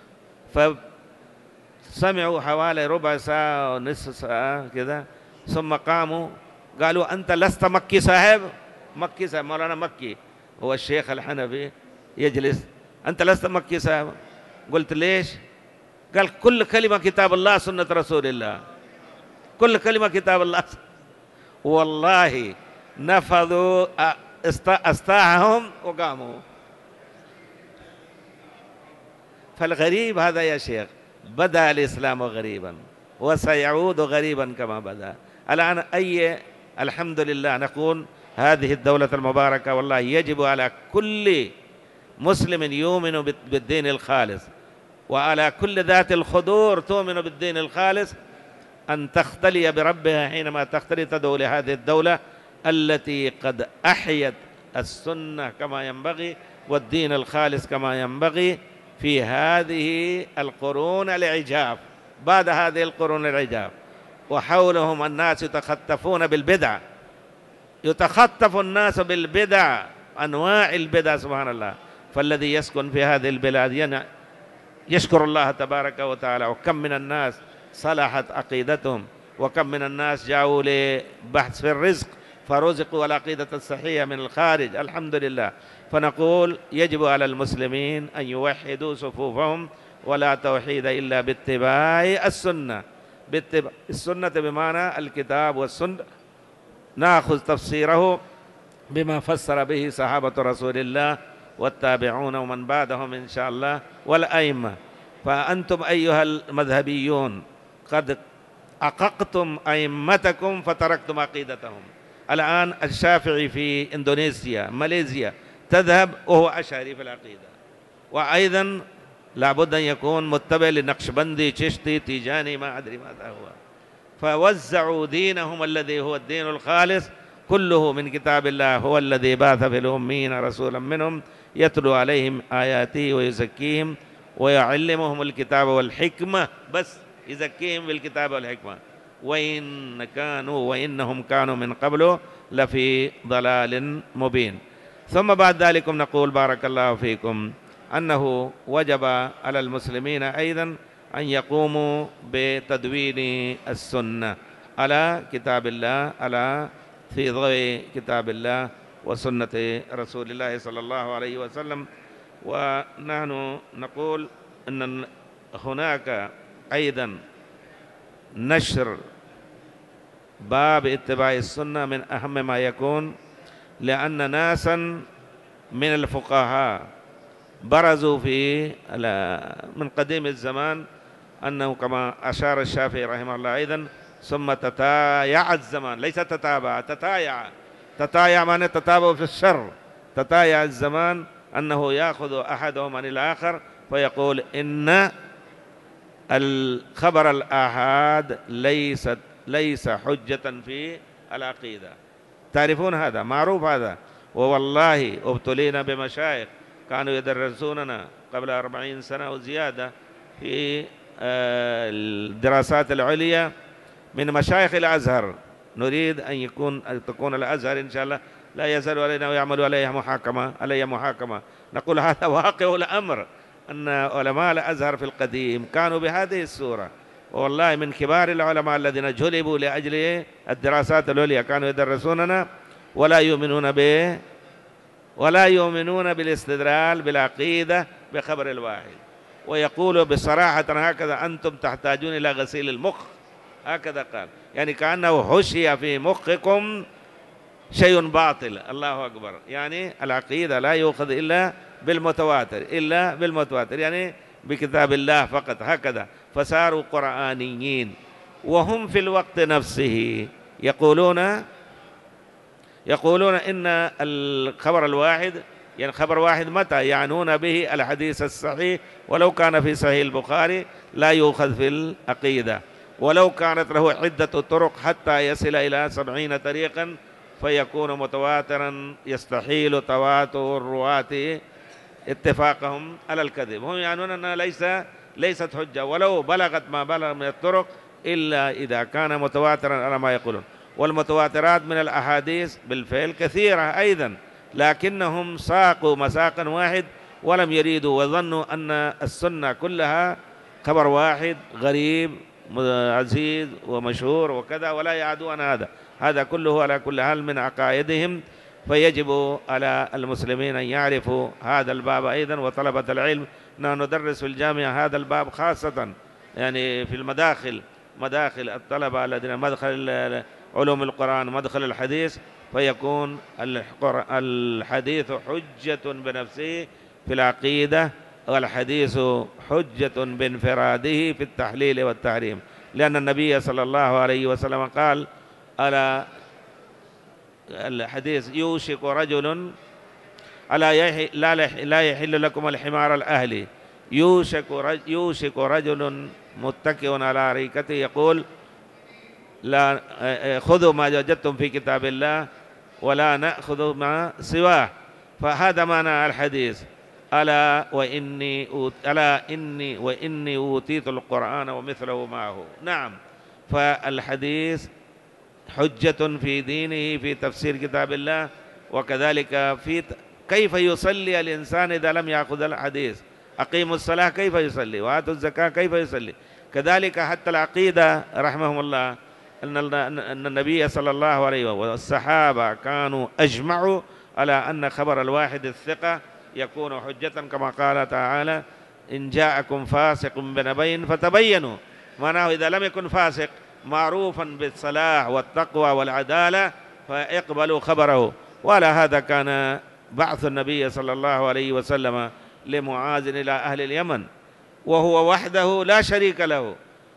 فسمعوا حوالي ربع ساعة أو نصف ساعة كذا، ثم قاموا قالوا أنت لست مكي صاحب؟ مكي صاحب مولانا مكي هو الشيخ الحنفي يجلس، أنت لست مكي صاحب؟ قلت ليش؟ قال كل كلمة كتاب الله سنة رسول الله، كل كلمة كتاب الله. والله نفذوا أستاعهم وقاموا. فالغريب هذا يا شيخ، بدأ الإسلام غريبا وسيعود غريبا كما بدأ. الآن أي الحمد لله نقول هذه الدولة المباركة، والله يجب على كل مسلم يؤمن بالدين الخالص وعلى كل ذات الخضور تؤمن بالدين الخالص أن تختلي بربها حينما تختلي، تدعو لهذه الدولة التي قد أحيت السنة كما ينبغي والدين الخالص كما ينبغي في هذه القرون العجاف. بعد هذه القرون العجاف وحولهم الناس يتخطفون بالبدع، يتخطف الناس بالبدع، أنواع البدع سبحان الله. فالذي يسكن في هذه البلاد يشكر الله تبارك وتعالى، وكم من الناس صلحت عقيدتهم، وكم من الناس جاءوا لبحث في الرزق فرزقوا العقيدة الصحيحة من الخارج، الحمد لله. فنقول يجب على المسلمين أن يوحدوا صفوفهم، ولا توحيد إلا باتباع السنة. باتباع السنة بمعنى الكتاب والسنة، نأخذ تفسيره بما فسر به صحابة رسول الله والتابعون ومن بعدهم إن شاء الله والأئمة. فأنتم أيها المذهبيون قد أققتم أئمتكم فتركتم عقيدتهم. الآن الشافعي في إندونيسيا ماليزيا تذهب وهو أشعري في العقيدة، وأيضا لابد أن يكون متبع لنقشبندي چشتي تيجاني ما أدري ماذا هو. فوزعوا دينهم الذي هو الدين الخالص كله من كتاب الله، هو الذي بعث في الأمين رسولا منهم يتلو عليهم آياته ويزكيهم ويعلمهم الكتاب والحكمة، بس يزكيهم بالكتاب والحكمة. وإن كانوا وإنهم كانوا من قبل لفي ضلال مبين. ثم بعد ذلك نقول بارك الله فيكم أنه وجب على المسلمين أيضا أن يقوموا بتدوين السنة على كتاب الله، على في ضوء كتاب الله وسنة رسول الله صلى الله عليه وسلم. ونحن نقول أن هناك أيضا نشر باب اتباع السنة من أهم ما يكون، لأن ناسا من الفقهاء برزوا في من قديم الزمان أنه كما أشار الشافعي رحمه الله أيضا، ثم تتايع الزمان، ليس تتابع، تتايع. تتايع معنى تتابع في الشر، تتايع الزمان أنه يأخذ أحدهم عن الآخر فيقول إن الخبر الآحاد ليست ليس حجة في العقيدة. تعرفون هذا، معروف هذا. ووالله ابتلينا بمشايخ كانوا يدرسوننا قبل أربعين سنة وزيادة في الدراسات العليا من مشايخ الأزهر. نريد أن يكون أن تكون الأزهر إن شاء الله لا يزال علينا ويعمل عليها محاكمة علي محاكمة. نقول هذا واقع الأمر، أن علماء الأزهر في القديم كانوا بهذه الصورة، والله من كبار العلماء الذين جلبوا لأجل الدراسات العليا كانوا يدرسوننا ولا يؤمنون ولا يؤمنون بالاستدلال بالعقيدة بخبر الواحد، ويقول بصراحة هكذا: أنتم تحتاجون إلى غسيل المخ، هكذا قال، يعني كأنه حشي في مخكم شيء باطل. الله أكبر. يعني العقيدة لا يؤخذ إلا بالمتواتر، إلا بالمتواتر، يعني بكتاب الله فقط، هكذا. فصاروا قرآنيين، وهم في الوقت نفسه يقولون يقولون إن الخبر الواحد، يعني خبر واحد متى يعنون به الحديث الصحيح، ولو كان في صحيح البخاري لا يؤخذ في العقيدة، ولو كانت له عدة طرق حتى يصل إلى سبعين طريقا فيكون متواترا، يستحيل تواتر الرواة اتفاقهم على الكذب. هم يعنون أنها ليس ليست حجة ولو بلغت ما بلغ من الطرق، إلا إذا كان متواترا على ما يقولون. والمتواترات من الأحاديث بالفعل كثيرة أيضا، لكنهم ساقوا مساقا واحد ولم يريدوا وظنوا أن السنة كلها خبر واحد غريب عزيز ومشهور وكذا، ولا يعدون هذا. هذا كله على كل حال من عقائدهم، فيجب على المسلمين أن يعرفوا هذا الباب أيضا. وطلبة العلم نحن ندرس في الجامعة هذا الباب خاصة، يعني في المداخل، مداخل الطلبة الذين مدخل علوم القرآن مدخل الحديث، فيكون الحديث حجة بنفسه في العقيدة، والحديث حجة بانفراده في التحليل والتحريم، لأن النبي صلى الله عليه وسلم قال على الحديث: يوشك رجل ألا يحل لا يحل لكم الحمار الأهلي، يوشك رجل, يوشك رجل متكئ على أريكته يقول: لا خذوا ما وجدتم في كتاب الله ولا نأخذ ما سواه. فهذا معنى الحديث: ألا وإني أوت ألا إني وإني أوتيت القرآن ومثله معه. نعم، فالحديث حجة في دينه في تفسير كتاب الله، وكذلك في كيف يصلي الإنسان إذا لم يأخذ الحديث. أقيموا الصلاة كيف يصلي، وآتوا الزكاة كيف يصلي. كذلك حتى العقيدة رحمهم الله، أن النبي صلى الله عليه وسلم والصحابة كانوا أجمعوا على أن خبر الواحد الثقة يكون حجة، كما قال تعالى: إن جاءكم فاسق بنبأ فتبينوا. معناه إذا لم يكن فاسق معروفا بالصلاح والتقوى والعدالة فاقبلوا خبره. وعلى هذا كان بعث النبي صلى الله عليه وسلم لمعاذ إلى أهل اليمن، وهو وحده لا شريك له،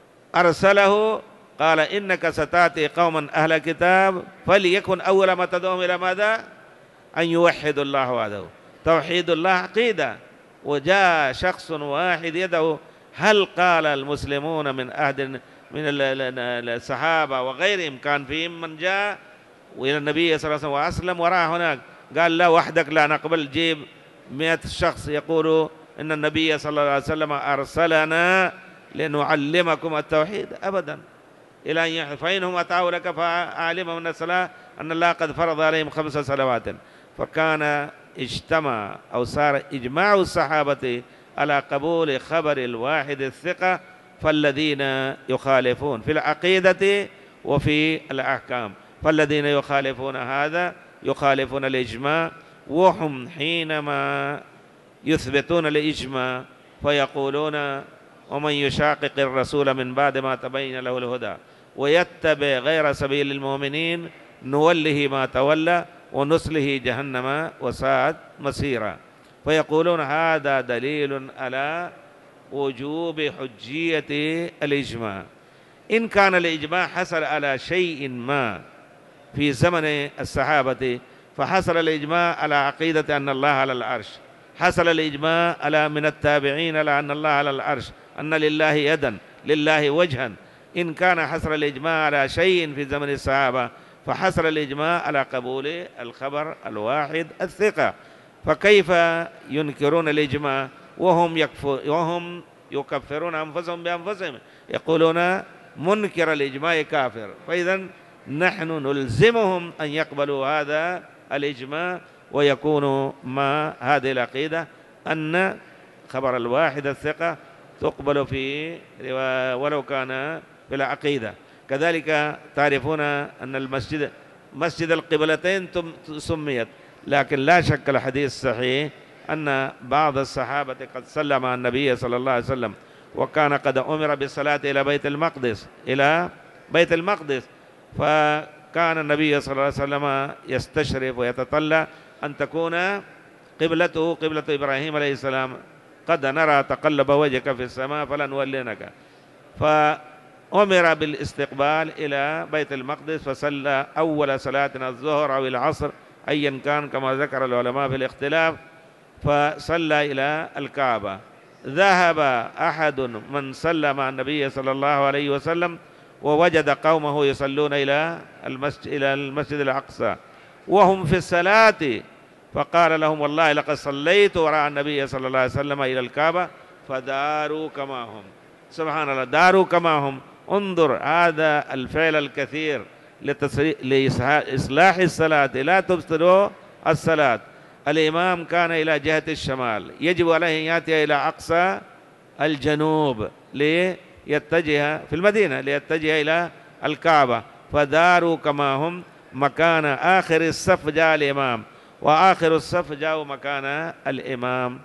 أرسله قال: إنك ستأتي قوما أهل كتاب فليكن أول ما تدعوهم إلى ماذا؟ أن يوحدوا الله وحده. توحيد الله عقيدة. وجاء شخص واحد يدعو. هل قال المسلمون من أهد من الصحابة وغيرهم كان فيهم من جاء وإلى النبي صلى الله عليه وسلم وأسلم وراء هناك قال: لا وحدك لا نقبل، جيب مئة شخص يقولوا إن النبي صلى الله عليه وسلم أرسلنا لنعلمكم التوحيد؟ أبدا. إلى أن فإنهم أتوا لك فأعلمهم من الصلاة أن الله قد فرض عليهم خمس صلوات. فكان اجتمع أو صار إجماع الصحابة على قبول خبر الواحد الثقة، فالذين يخالفون في العقيدة وفي الأحكام، فالذين يخالفون هذا يخالفون الإجماع، وهم حينما يثبتون الإجماع فيقولون: ومن يشاقق الرسول من بعد ما تبين له الهدى ويتبع غير سبيل المؤمنين نوله ما تولى ونصله جهنم وساءت مصيرا. فيقولون هذا دليل على وجوب حجية الإجماع. إن كان الإجماع حصل على شيء ما في زمن الصحابة، فحصل الإجماع على عقيدة أن الله على العرش، حصل الإجماع على من التابعين على أن الله على العرش، أن لله يدا، لله وجها. إن كان حصل الإجماع على شيء في زمن الصحابة، فحصل الإجماع على قبول الخبر الواحد الثقة. فكيف ينكرون الإجماع وهم يكفر وهم يكفرون أنفسهم بأنفسهم؟ يقولون منكر الإجماع كافر. فإذا نحن نلزمهم أن يقبلوا هذا الإجماع ويكونوا مع هذه العقيدة أن خبر الواحد الثقة تقبل في ولو كان في العقيدة. كذلك تعرفون أن المسجد مسجد القبلتين سميت لكن لا شك الحديث صحيح أن بعض الصحابة قد سلم مع النبي صلى الله عليه وسلم، وكان قد أمر بالصلاة إلى بيت المقدس إلى بيت المقدس، فكان النبي صلى الله عليه وسلم يستشرف ويتطلع أن تكون قبلته قبلة إبراهيم عليه السلام، قد نرى تقلب وجهك في السماء فلنولنك، فأمر بالاستقبال إلى بيت المقدس، فصلى أول صلاة الظهر أو العصر أيا كان كما ذكر العلماء في الاختلاف، فصلى إلى الكعبة. ذهب أحد من صلى مع النبي صلى الله عليه وسلم ووجد قومه يصلون إلى المسجد إلى المسجد الأقصى وهم في الصلاة، فقال لهم والله لقد صليت وراء النبي صلى الله عليه وسلم إلى الكعبة فداروا كما هم. سبحان الله، داروا كما هم. انظر هذا الفعل الكثير لإصلاح الصلاة، لا تبطلوا الصلاة. الإمام كان إلى جهة الشمال، يجب عليه أن يأتي إلى أقصى الجنوب ليتجه في المدينة ليتجه إلى الكعبة، فداروا كما هم. مكان آخر الصف جاء الإمام، وآخر الصف جاءوا مكان الإمام،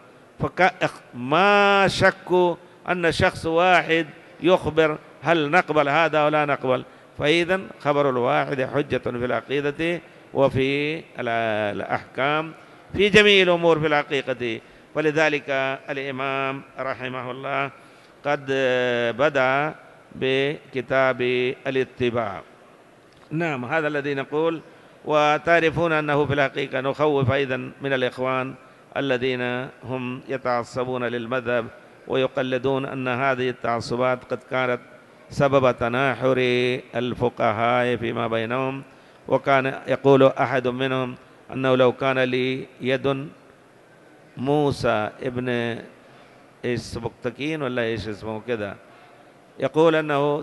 فما شكوا أن شخص واحد يخبر هل نقبل هذا أو لا نقبل. فإذا خبر الواحد حجة في العقيدة وفي الأحكام في جميع الأمور في الحقيقة. ولذلك الإمام رحمه الله قد بدأ بكتاب الاتباع. نعم، هذا الذي نقول. وتعرفون أنه في الحقيقة نخوف أيضا من الإخوان الذين هم يتعصبون للمذهب ويقلدون أن هذه التعصبات قد كانت سبب تناحر الفقهاء فيما بينهم. وكان يقول أحد منهم أنه لو كان لي يد موسى ابن إيش سبكتكين ولا إيش اسمه كذا، يقول أنه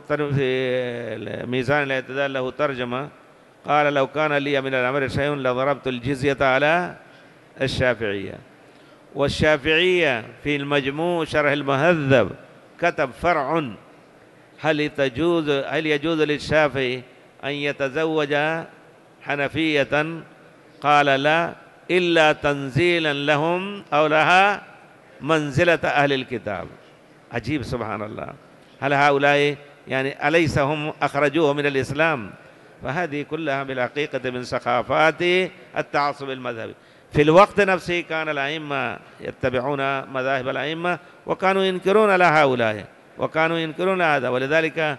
في ميزان الاعتدال له ترجمة، قال لو كان لي من الأمر شيء لضربت الجزية على الشافعية. والشافعية في المجموع شرح المهذب كتب فرع هل تجوز هل يجوز للشافعي أن يتزوج حنفية؟ قال لا، إلا تنزيلا لهم أو لها منزلة أهل الكتاب. عجيب، سبحان الله. هل هؤلاء يعني أليس هم أخرجوه من الإسلام؟ فهذه كلها بالحقيقة من ثقافات التعصب المذهبي. في الوقت نفسه كان الأئمة يتبعون مذاهب الأئمة وكانوا ينكرون لهؤلاء وكانوا ينكرون هذا. ولذلك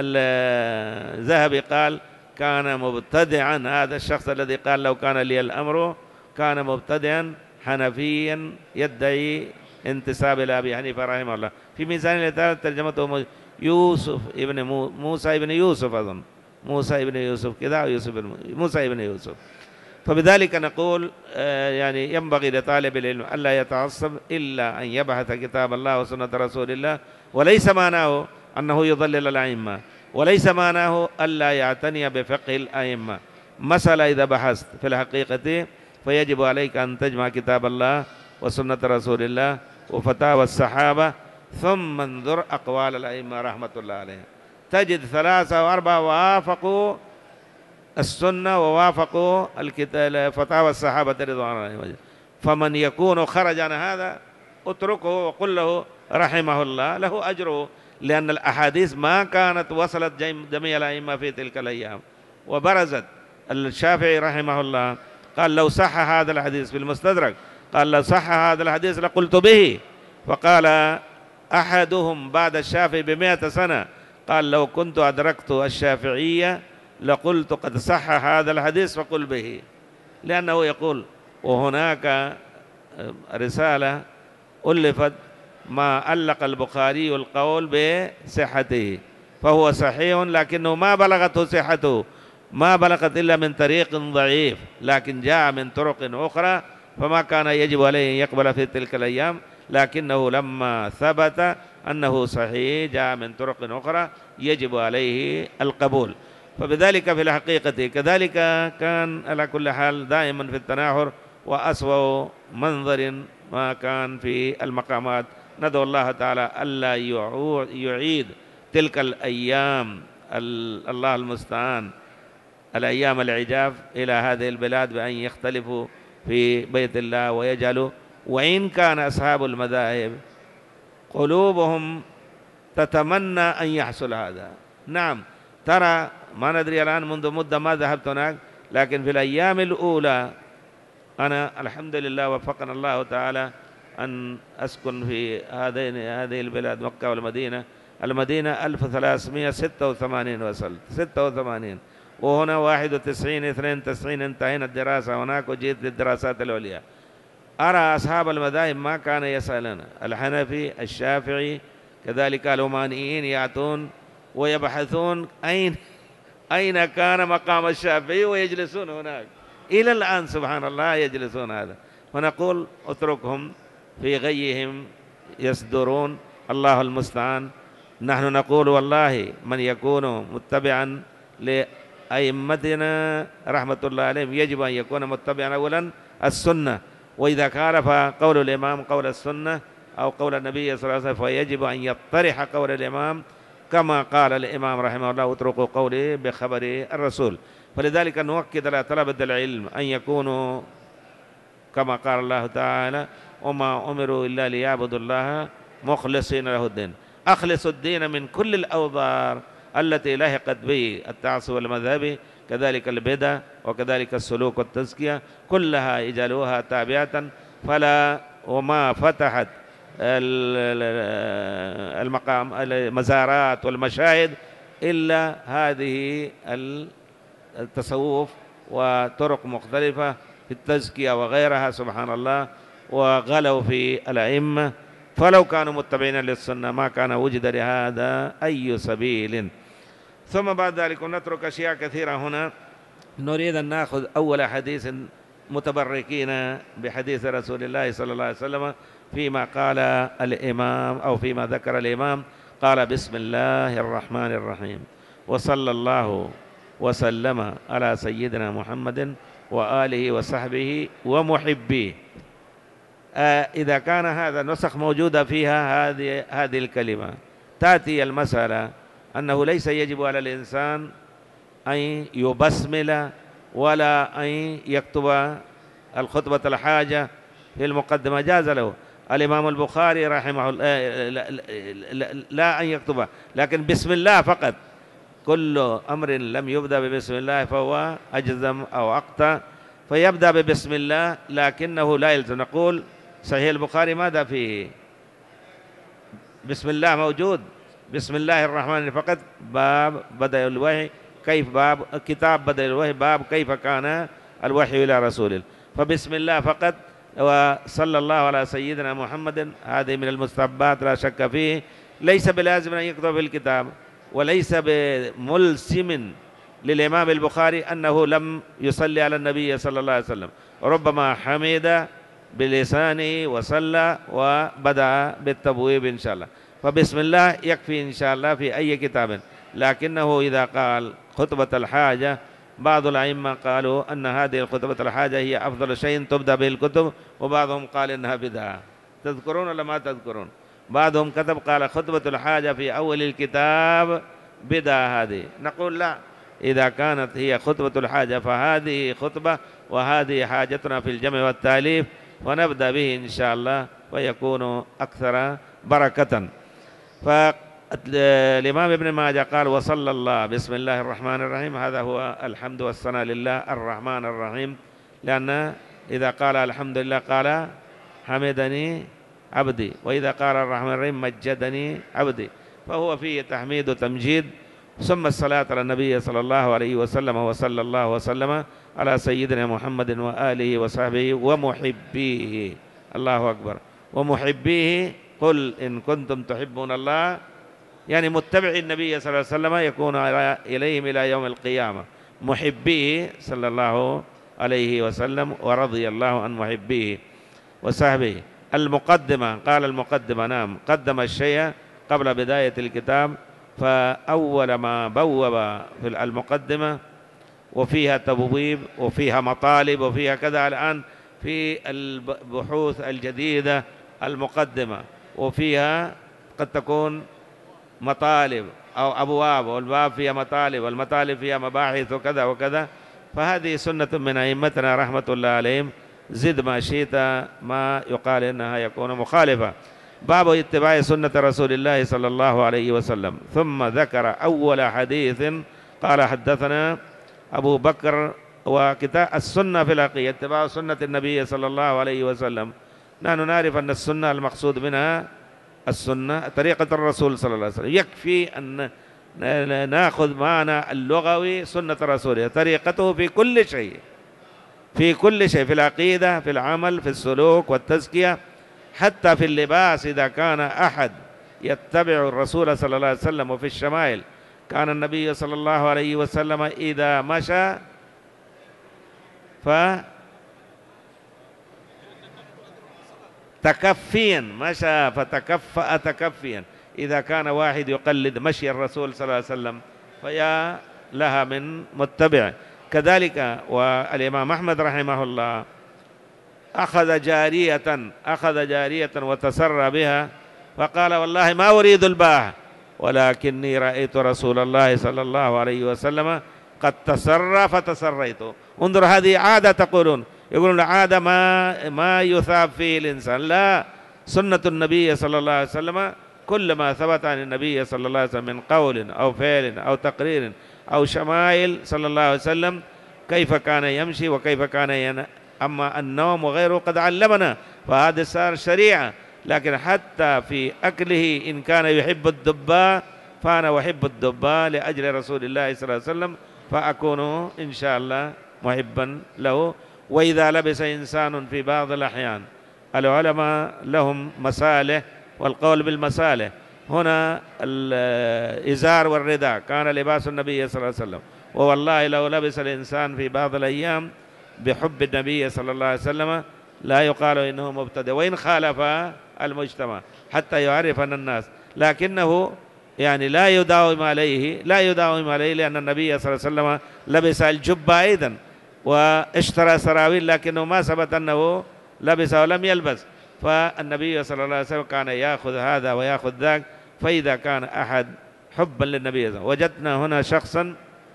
الذهبي قال كان مبتدعا، هذا الشخص الذي قال لو كان لي الأمر كان مبتدعا حنفيا يدعي انتساب إلى أبي حنيفة رحمه الله. في ميزان الاعتدال ترجمته يوسف ابن موسى ابن يوسف، أظن موسى ابن يوسف كذا، يوسف موسى ابن يوسف. فبذلك نقول يعني ينبغي لطالب العلم ألا يتعصب إلا أن يبحث كتاب الله وسنة رسول الله، وليس معناه أنه يضلل الأئمة، وليس معناه ألا يعتني بفقه الأئمة. مسألة إذا بحثت في الحقيقة فيجب عليك أن تجمع كتاب الله وسنة رسول الله وفتاوى الصحابة، ثم انظر أقوال الأئمة رحمة الله عليهم، تجد ثلاثة وأربعة وافقوا السنة ووافقوا فتاوى الصحابة رضوان الله. فمن يكون خرج عن هذا اتركه وقل له رحمه الله له أجره، لأن الأحاديث ما كانت وصلت جميع الأئمة في تلك الأيام وبرزت. الشافعي رحمه الله قال لو صح هذا الحديث في المستدرك، قال لو صح هذا الحديث لقلت به. فقال أحدهم بعد الشافعي بمئة سنة قال لو كنت أدركت الشافعية لقلت قد صح هذا الحديث فقل به، لأنه يقول. وهناك رسالة ألفت ما علق البخاري القول بصحته، فهو صحيح لكنه ما بلغته صحته، ما بلغت إلا من طريق ضعيف، لكن جاء من طرق أخرى، فما كان يجب عليه أن يقبل في تلك الأيام، لكنه لما ثبت أنه صحيح جاء من طرق أخرى يجب عليه القبول. فبذلك في الحقيقة كذلك كان على كل حال دائما في التناحر، وأسوأ منظر ما كان في المقامات. ندعو الله تعالى ألا يعيد تلك الأيام الله المستعان الأيام العجاف إلى هذه البلاد بأن يختلفوا في بيت الله ويجعل. وإن كان أصحاب المذاهب قلوبهم تتمنى أن يحصل هذا. نعم، ترى ما ندري الآن منذ مدة ما ذهبت هناك، لكن في الأيام الأولى أنا الحمد لله وفقنا الله تعالى أن أسكن في هذين هذه البلاد مكة والمدينة. المدينة ألف وثلاثمائة وستة وثمانين وصلت ستة وثمانين، وهنا واحد وتسعين اثنين وتسعين انتهينا الدراسة هناك وجيت للدراسات العليا. أرى أصحاب المذاهب ما كان يسألنا، الحنفي الشافعي كذلك العمانيين يأتون ويبحثون أين أين كان مقام الشافعي ويجلسون هناك إلى الآن سبحان الله يجلسون هذا. ونقول اتركهم في غيهم يصدرون، الله المستعان. نحن نقول والله من يكون متبعا لأئمتنا رحمة الله عليهم يجب أن يكون متبعا أولا السنة، وإذا خالف قول الإمام قول السنة أو قول النبي صلى الله عليه وسلم فيجب أن يطرح قول الإمام كما قال الإمام رحمه الله اتركوا قولي بخبر الرسول. فلذلك نؤكد على طلبة العلم أن يكونوا كما قال الله تعالى وما أمروا إلا ليعبدوا الله مخلصين له الدين. أخلصوا الدين من كل الأوضار التي لحقت به التعصب المذهبي، كذلك البدع وكذلك السلوك والتزكية، كلها اجعلوها تابعة. فلا وما فتحت المقام المزارات والمشاهد إلا هذه التصوف وطرق مختلفة في التزكية وغيرها سبحان الله، وغلوا في الأئمة. فلو كانوا متبعين للسنة ما كان وجد لهذا أي سبيل. ثم بعد ذلك نترك أشياء كثيرة هنا. نريد أن نأخذ أول حديث متبركين بحديث رسول الله صلى الله عليه وسلم فيما قال الإمام أو فيما ذكر الإمام قال بسم الله الرحمن الرحيم وصلى الله وسلم على سيدنا محمد وآله وصحبه ومحبيه. آه إذا كان هذا النسخ موجودة فيها هذه هذه الكلمة، تأتي المسألة أنه ليس يجب على الإنسان أن يبسمل ولا أن يكتب الخطبة الحاجة في المقدمة، جاز له. الإمام البخاري رحمه الله لا, لا أن يكتبها، لكن بسم الله فقط. كل أمر لم يبدأ ببسم الله فهو أجزم أو أقطع، فيبدأ ببسم الله لكنه لا يلزم. نقول صحيح البخاري ماذا فيه؟ بسم الله موجود، بسم الله الرحمن فقط باب بدأ الوحي، كيف باب كتاب بدأ الوحي، باب كيف كان الوحي إلى رسوله، فبسم الله فقط. وصلى الله على سيدنا محمد هذه من المستحبات لا شك فيه، ليس بلازم أن يكتب في الكتاب، وليس بملزم للإمام البخاري أنه لم يصلي على النبي صلى الله عليه وسلم، ربما حمد بلسانه وصلى وبدأ بالتبويب إن شاء الله، فبسم الله يكفي إن شاء الله في أي كتاب. لكنه إذا قال خطبة الحاجة، بعض الأئمة قالوا أن هذه الخطبة الحاجة هي أفضل شيء تبدأ به الكتب، وبعضهم قال إنها بدعة. تذكرون ولا ما تذكرون؟ بعضهم كتب قال خطبة الحاجة في أول الكتاب بدعة هذه. نقول لا، إذا كانت هي خطبة الحاجة فهذه خطبة وهذه حاجتنا في الجمع والتأليف، ونبدأ به إن شاء الله ويكون أكثر بركة. فالإمام ابن ماجه قال وصلى الله بسم الله الرحمن الرحيم، هذا هو الحمد والثناء لله الرحمن الرحيم، لأن إذا قال الحمد لله قال حمدني عبدي، وإذا قال الرحمن الرحيم مجدني عبدي، فهو فيه تحميد وتمجيد. ثم الصلاة على النبي صلى الله عليه وسلم وصلى الله وسلم على سيدنا محمد وآله وصحبه ومحبيه. الله أكبر. ومحبيه قل إن كنتم تحبون الله، يعني متبع النبي صلى الله عليه وسلم يكون إليهم إلى يوم القيامة. محبيه صلى الله عليه وسلم ورضي الله عن محبيه وصحبه. المقدمة، قال المقدمة نعم، قدم الشيء قبل بداية الكتاب، فأول ما بوب في المقدمة وفيها تبويب وفيها مطالب وفيها كذا. الآن في البحوث الجديدة المقدمة وفيها قد تكون مطالب أو أبواب، والباب فيها مطالب والمطالب فيها مباحث وكذا وكذا. فهذه سنة من أئمتنا رحمة الله عليهم، زد ما شئت ما يقال إنها يكون مخالفة. باب اتباع سنة رسول الله صلى الله عليه وسلم. ثم ذكر أول حديث قال حدثنا أبو بكر وكتاب السنة في العقيدة اتباع سنة النبي صلى الله عليه وسلم. نحن نعرف أن السنة المقصود منها السنة طريقة الرسول صلى الله عليه وسلم، يكفي أن نأخذ معنى اللغوي سنة رسوله، طريقته في كل شيء، في كل شيء، في العقيدة، في العمل، في السلوك والتزكية، حتى في اللباس. إذا كان أحد يتبع الرسول صلى الله عليه وسلم وفي الشمائل، كان النبي صلى الله عليه وسلم إذا مشى ف تكفيا، مشى فتكفأ تكفيا. إذا كان واحد يقلد مشي الرسول صلى الله عليه وسلم فيا لها من متبع. كذلك والإمام أحمد رحمه الله أخذ جارية أخذ جارية وتسرى بها فقال والله ما أريد الباع ولكني رأيت رسول الله صلى الله عليه وسلم قد تسرى فتسريت. انظر، هذه عادة تقولون، يقولون عادة ما ما يثاب فيه الإنسان، لا، سنة النبي صلى الله عليه وسلم كل ما ثبت عن النبي صلى الله عليه وسلم من قول أو فعل أو تقرير أو شمائل صلى الله عليه وسلم، كيف كان يمشي وكيف كان ين... أما النوم وغيره قد علمنا، فهذا صار شريعة. لكن حتى في أكله إن كان يحب الدباء فأنا أحب الدباء لأجل رسول الله صلى الله عليه وسلم، فأكون إن شاء الله محبا له. وإذا لبس إنسان في بعض الأحيان، العلماء لهم مسالح والقول بالمسالح. هنا الإزار والرداء كان لباس النبي صلى الله عليه وسلم، ووالله لو لبس الإنسان في بعض الأيام بحب النبي صلى الله عليه وسلم لا يقال إنه مبتدع وإن خالف المجتمع حتى يعرف أن الناس، لكنه يعني لا يداوم عليه لا يداوم عليه لأن النبي صلى الله عليه وسلم لبس الجبة أيضا واشترى سراويل، لكنه ما ثبت أنه لبس ولم يلبس. فالنبي صلى الله عليه وسلم كان يأخذ هذا ويأخذ ذاك. فإذا كان أحد حبا للنبي صلى الله عليه وسلم، وجدنا هنا شخصا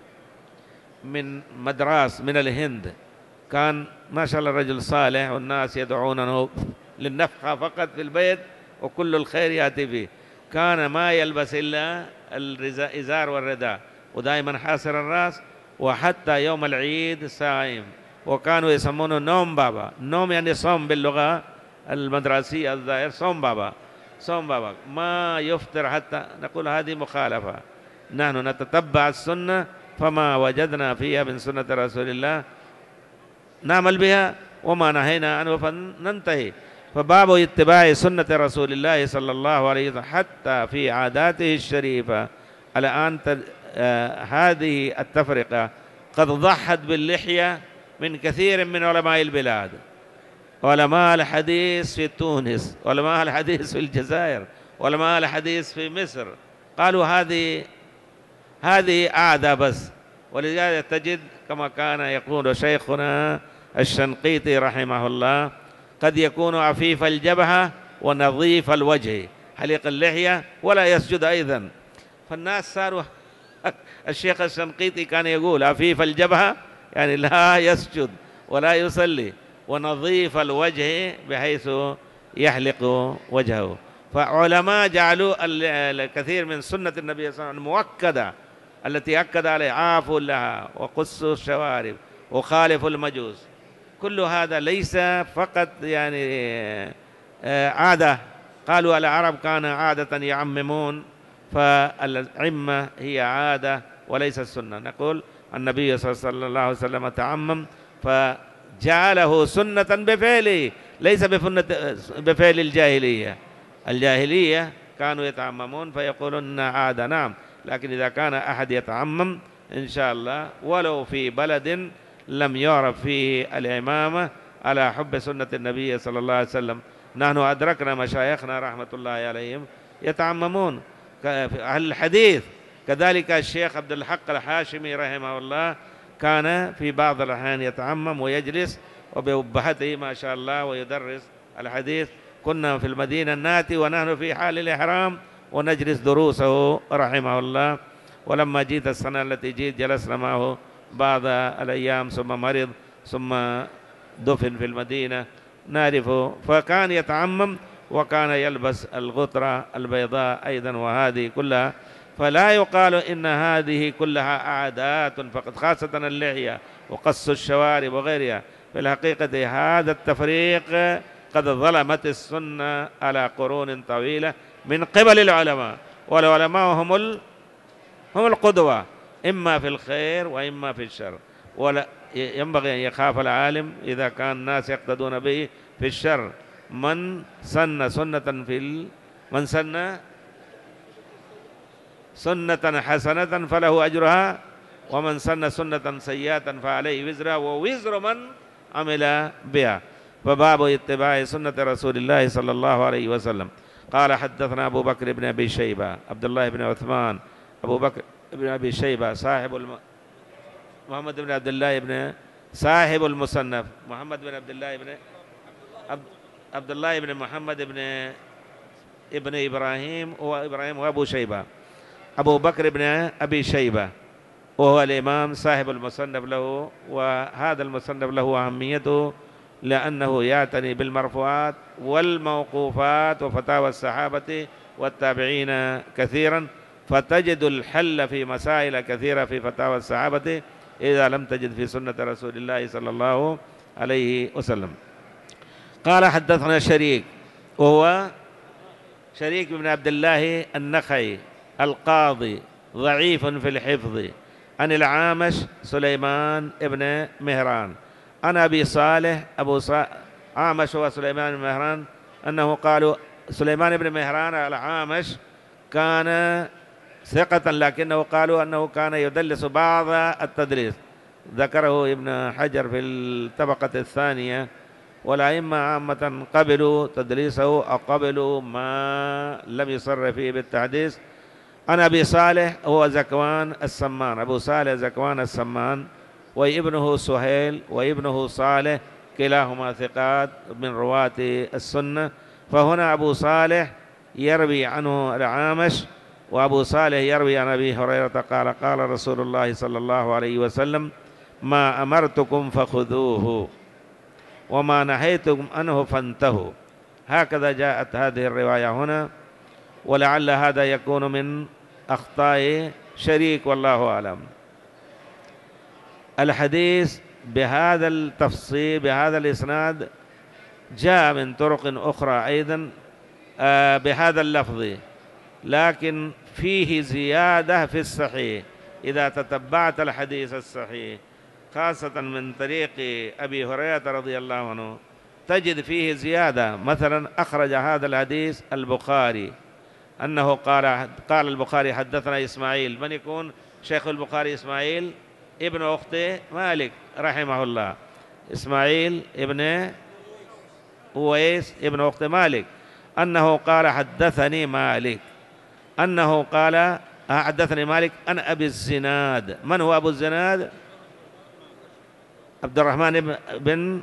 من مدراس من الهند، كان ما شاء الله رجل صالح والناس يدعونه للنفخة فقط في البيت وكل الخير يأتي فيه. كان ما يلبس إلا الإزار والرداء ودائما حاسر الرأس، وحتى يوم العيد صائم، وكانوا يسمونه نوم بابا. نوم يعني صوم باللغة المدرسية الظاهر، صوم بابا، صوم بابا، ما يفطر حتى نقول هذه مخالفة. نحن نتتبع السنة فما وجدنا فيها من سنة رسول الله نعمل بها وما نهينا عنه فننتهي. فباب اتباع سنة رسول الله صلى الله عليه وسلم حتى في عاداته الشريفة. الآن آه هذه التفرقة قد ضحت باللحية من كثير من علماء البلاد، علماء الحديث في تونس، علماء الحديث في الجزائر، علماء الحديث في مصر، قالوا هذه هذه عادة بس. ولذلك تجد كما كان يقول شيخنا الشنقيطي رحمه الله قد يكون عفيف الجبهة ونظيف الوجه، حليق اللحية ولا يسجد أيضا. فالناس صاروا الشيخ الشنقيطي كان يقول عفيف الجبهة يعني لا يسجد ولا يصلي، ونظيف الوجه بحيث يحلق وجهه. فعلماء جعلوا الكثير من سنة النبي صلى الله عليه وسلم المؤكدة التي أكد عليه عافوا لها وقصوا الشوارب وخالفوا المجوس. كل هذا ليس فقط يعني عادة. قالوا العرب كان عادة يعممون، فالعمة هي عادة وليس السنة. نقول النبي صلى الله عليه وسلم تعمم فجعله سنة بفعله ليس بفعل الجاهلية. الجاهلية كانوا يتعممون فيقولون عادة، نعم، لكن إذا كان أحد يتعمم إن شاء الله ولو في بلد لم يعرف فيه الإمامة على حب سنة النبي صلى الله عليه وسلم. نحن أدركنا مشايخنا رحمة الله عليهم يتعممون أهل الحديث. كذلك الشيخ عبد الحق الحاشمي رحمه الله كان في بعض الأحيان يتعمم ويجلس وبأبهته ما شاء الله ويدرس الحديث. كنا في المدينة ناتي ونحن في حال الإحرام ونجلس دروسه رحمه الله. ولما جيت السنة التي جيت جلسنا معه بعض الأيام ثم مرض ثم دفن في المدينة نعرفه، فكان يتعمم وكان يلبس الغترة البيضاء أيضا، وهذه كلها. فلا يقال إن هذه كلها عادات فقط، خاصة اللحية وقص الشوارب وغيرها. في الحقيقة هذا التفريق قد ظلمت السنة على قرون طويلة من قبل العلماء، والعلماء هم هم القدوة إما في الخير وإما في الشر. ولا ينبغي أن يخاف العالم إذا كان الناس يقتدون به في الشر. من سن سنة في ال... من سن سنة حسنة فله أجرها، ومن سن سنة سيئة فعليه وزرها ووزر من عمل بها. فباب اتباع سنة رسول الله صلى الله عليه وسلم. قال حدثنا أبو بكر بن أبي شيبة عبد الله بن عثمان أبو بكر بن أبي شيبة صاحب الم... محمد بن عبد الله بن صاحب المصنف محمد بن عبد الله بن عبد, عبد الله بن محمد بن ابن إبراهيم وإبراهيم وأبو شيبة. أبو بكر بن أبي شيبة وهو الإمام صاحب المصنف له، وهذا المصنف له أهميته لأنه يعتني بالمرفوعات والموقوفات وفتاوى الصحابة والتابعين كثيرا، فتجد الحل في مسائل كثيرة في فتاوى الصحابة إذا لم تجد في سنة رسول الله صلى الله عليه وسلم. قال حدثنا شريك وهو شريك بن عبد الله النخعي القاضي ضعيف في الحفظ، عن العامش سليمان بن مهران عن أبي صالح أبو صالح عامش هو سليمان بن مهران أنه قالوا سليمان بن مهران العامش كان ثقة، لكنه قالوا أنه كان يدلس بعض التدريس، ذكره ابن حجر في الطبقة الثانية. والأئمة عامة قبلوا تدريسه أو قبلوا ما لم يصر فيه بالتحديث. أنا أبي صالح هو زكوان السمان، أبو صالح زكوان السمان، وابنه سهيل وابنه صالح كلاهما ثقات من رواة السنة. فهنا أبو صالح يروي عنه العامش، وأبو صالح يروي عن أبي هريرة قال قال رسول الله صلى الله عليه وسلم ما أمرتكم فخذوه وما نهيتكم عنه فانتهوا. هكذا جاءت هذه الرواية هنا، ولعل هذا يكون من أخطاء شريك والله أعلم. الحديث بهذا التفصيل بهذا الإسناد جاء من طرق أخرى أيضا بهذا اللفظ، لكن فيه زيادة في الصحيح. إذا تتبعت الحديث الصحيح خاصة من طريق أبي هريرة رضي الله عنه تجد فيه زيادة. مثلا أخرج هذا الحديث البخاري أنه قال قال البخاري حدثنا إسماعيل. من يكون شيخ البخاري؟ إسماعيل ابن أخت مالك رحمه الله، إسماعيل ابن أويس ابن أخت مالك، أنه قال حدثني مالك أنه قال حدثني مالك عن أبي الزناد. من هو أبو الزناد؟ عبد الرحمن بن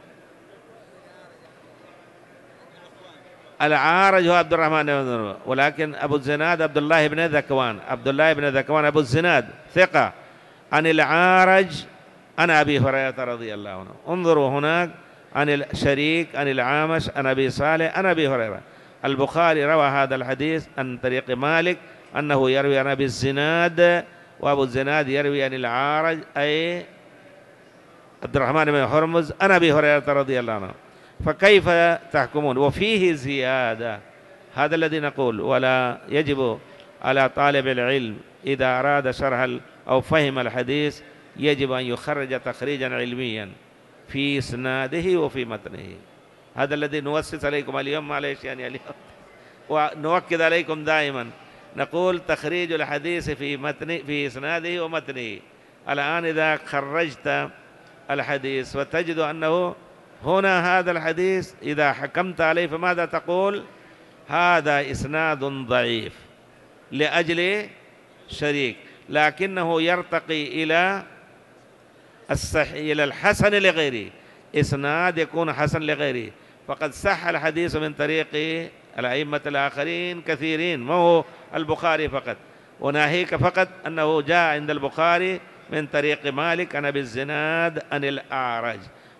العارج هو عبد الرحمن بن، ولكن أبو الزناد عبد الله بن ذكوان عبد الله بن ذكوان أبو الزناد ثقة، عن العارج عن أبي هريرة رضي الله عنه. انظروا هناك عن الشريك عن العامش عن أبي صالح عن أبي هريرة. البخاري روى هذا الحديث عن طريق مالك أنه يروي عن أبي الزناد، وأبو الزناد يروي عن العارج أي عبد الرحمن بن هرمز عن أبي هريرة رضي الله عنه. فكيف تحكمون؟ وفيه زيادة. هذا الذي نقول، ولا يجب على طالب العلم إذا أراد شرح أو فهم الحديث يجب أن يخرج تخريجا علميا في إسناده وفي متنه. هذا الذي نوسس عليكم اليوم، معليش يعني اليوم ونؤكد عليكم دائما، نقول تخريج الحديث في متن في إسناده ومتنه. الآن إذا خرجت الحديث وتجد أنه هنا هذا الحديث إذا حكمت عليه فماذا تقول؟ هذا إسناد ضعيف لأجل شريك، لكنه يرتقي إلى الصحيح إلى الحسن لغيره، إسناد يكون حسن لغيره. فقد صح الحديث من طريق الأئمة الآخرين كثيرين، ما هو البخاري فقط، وناهيك فقط أنه جاء عند البخاري من طريق مالك عن أبي الزناد عن الأعرج.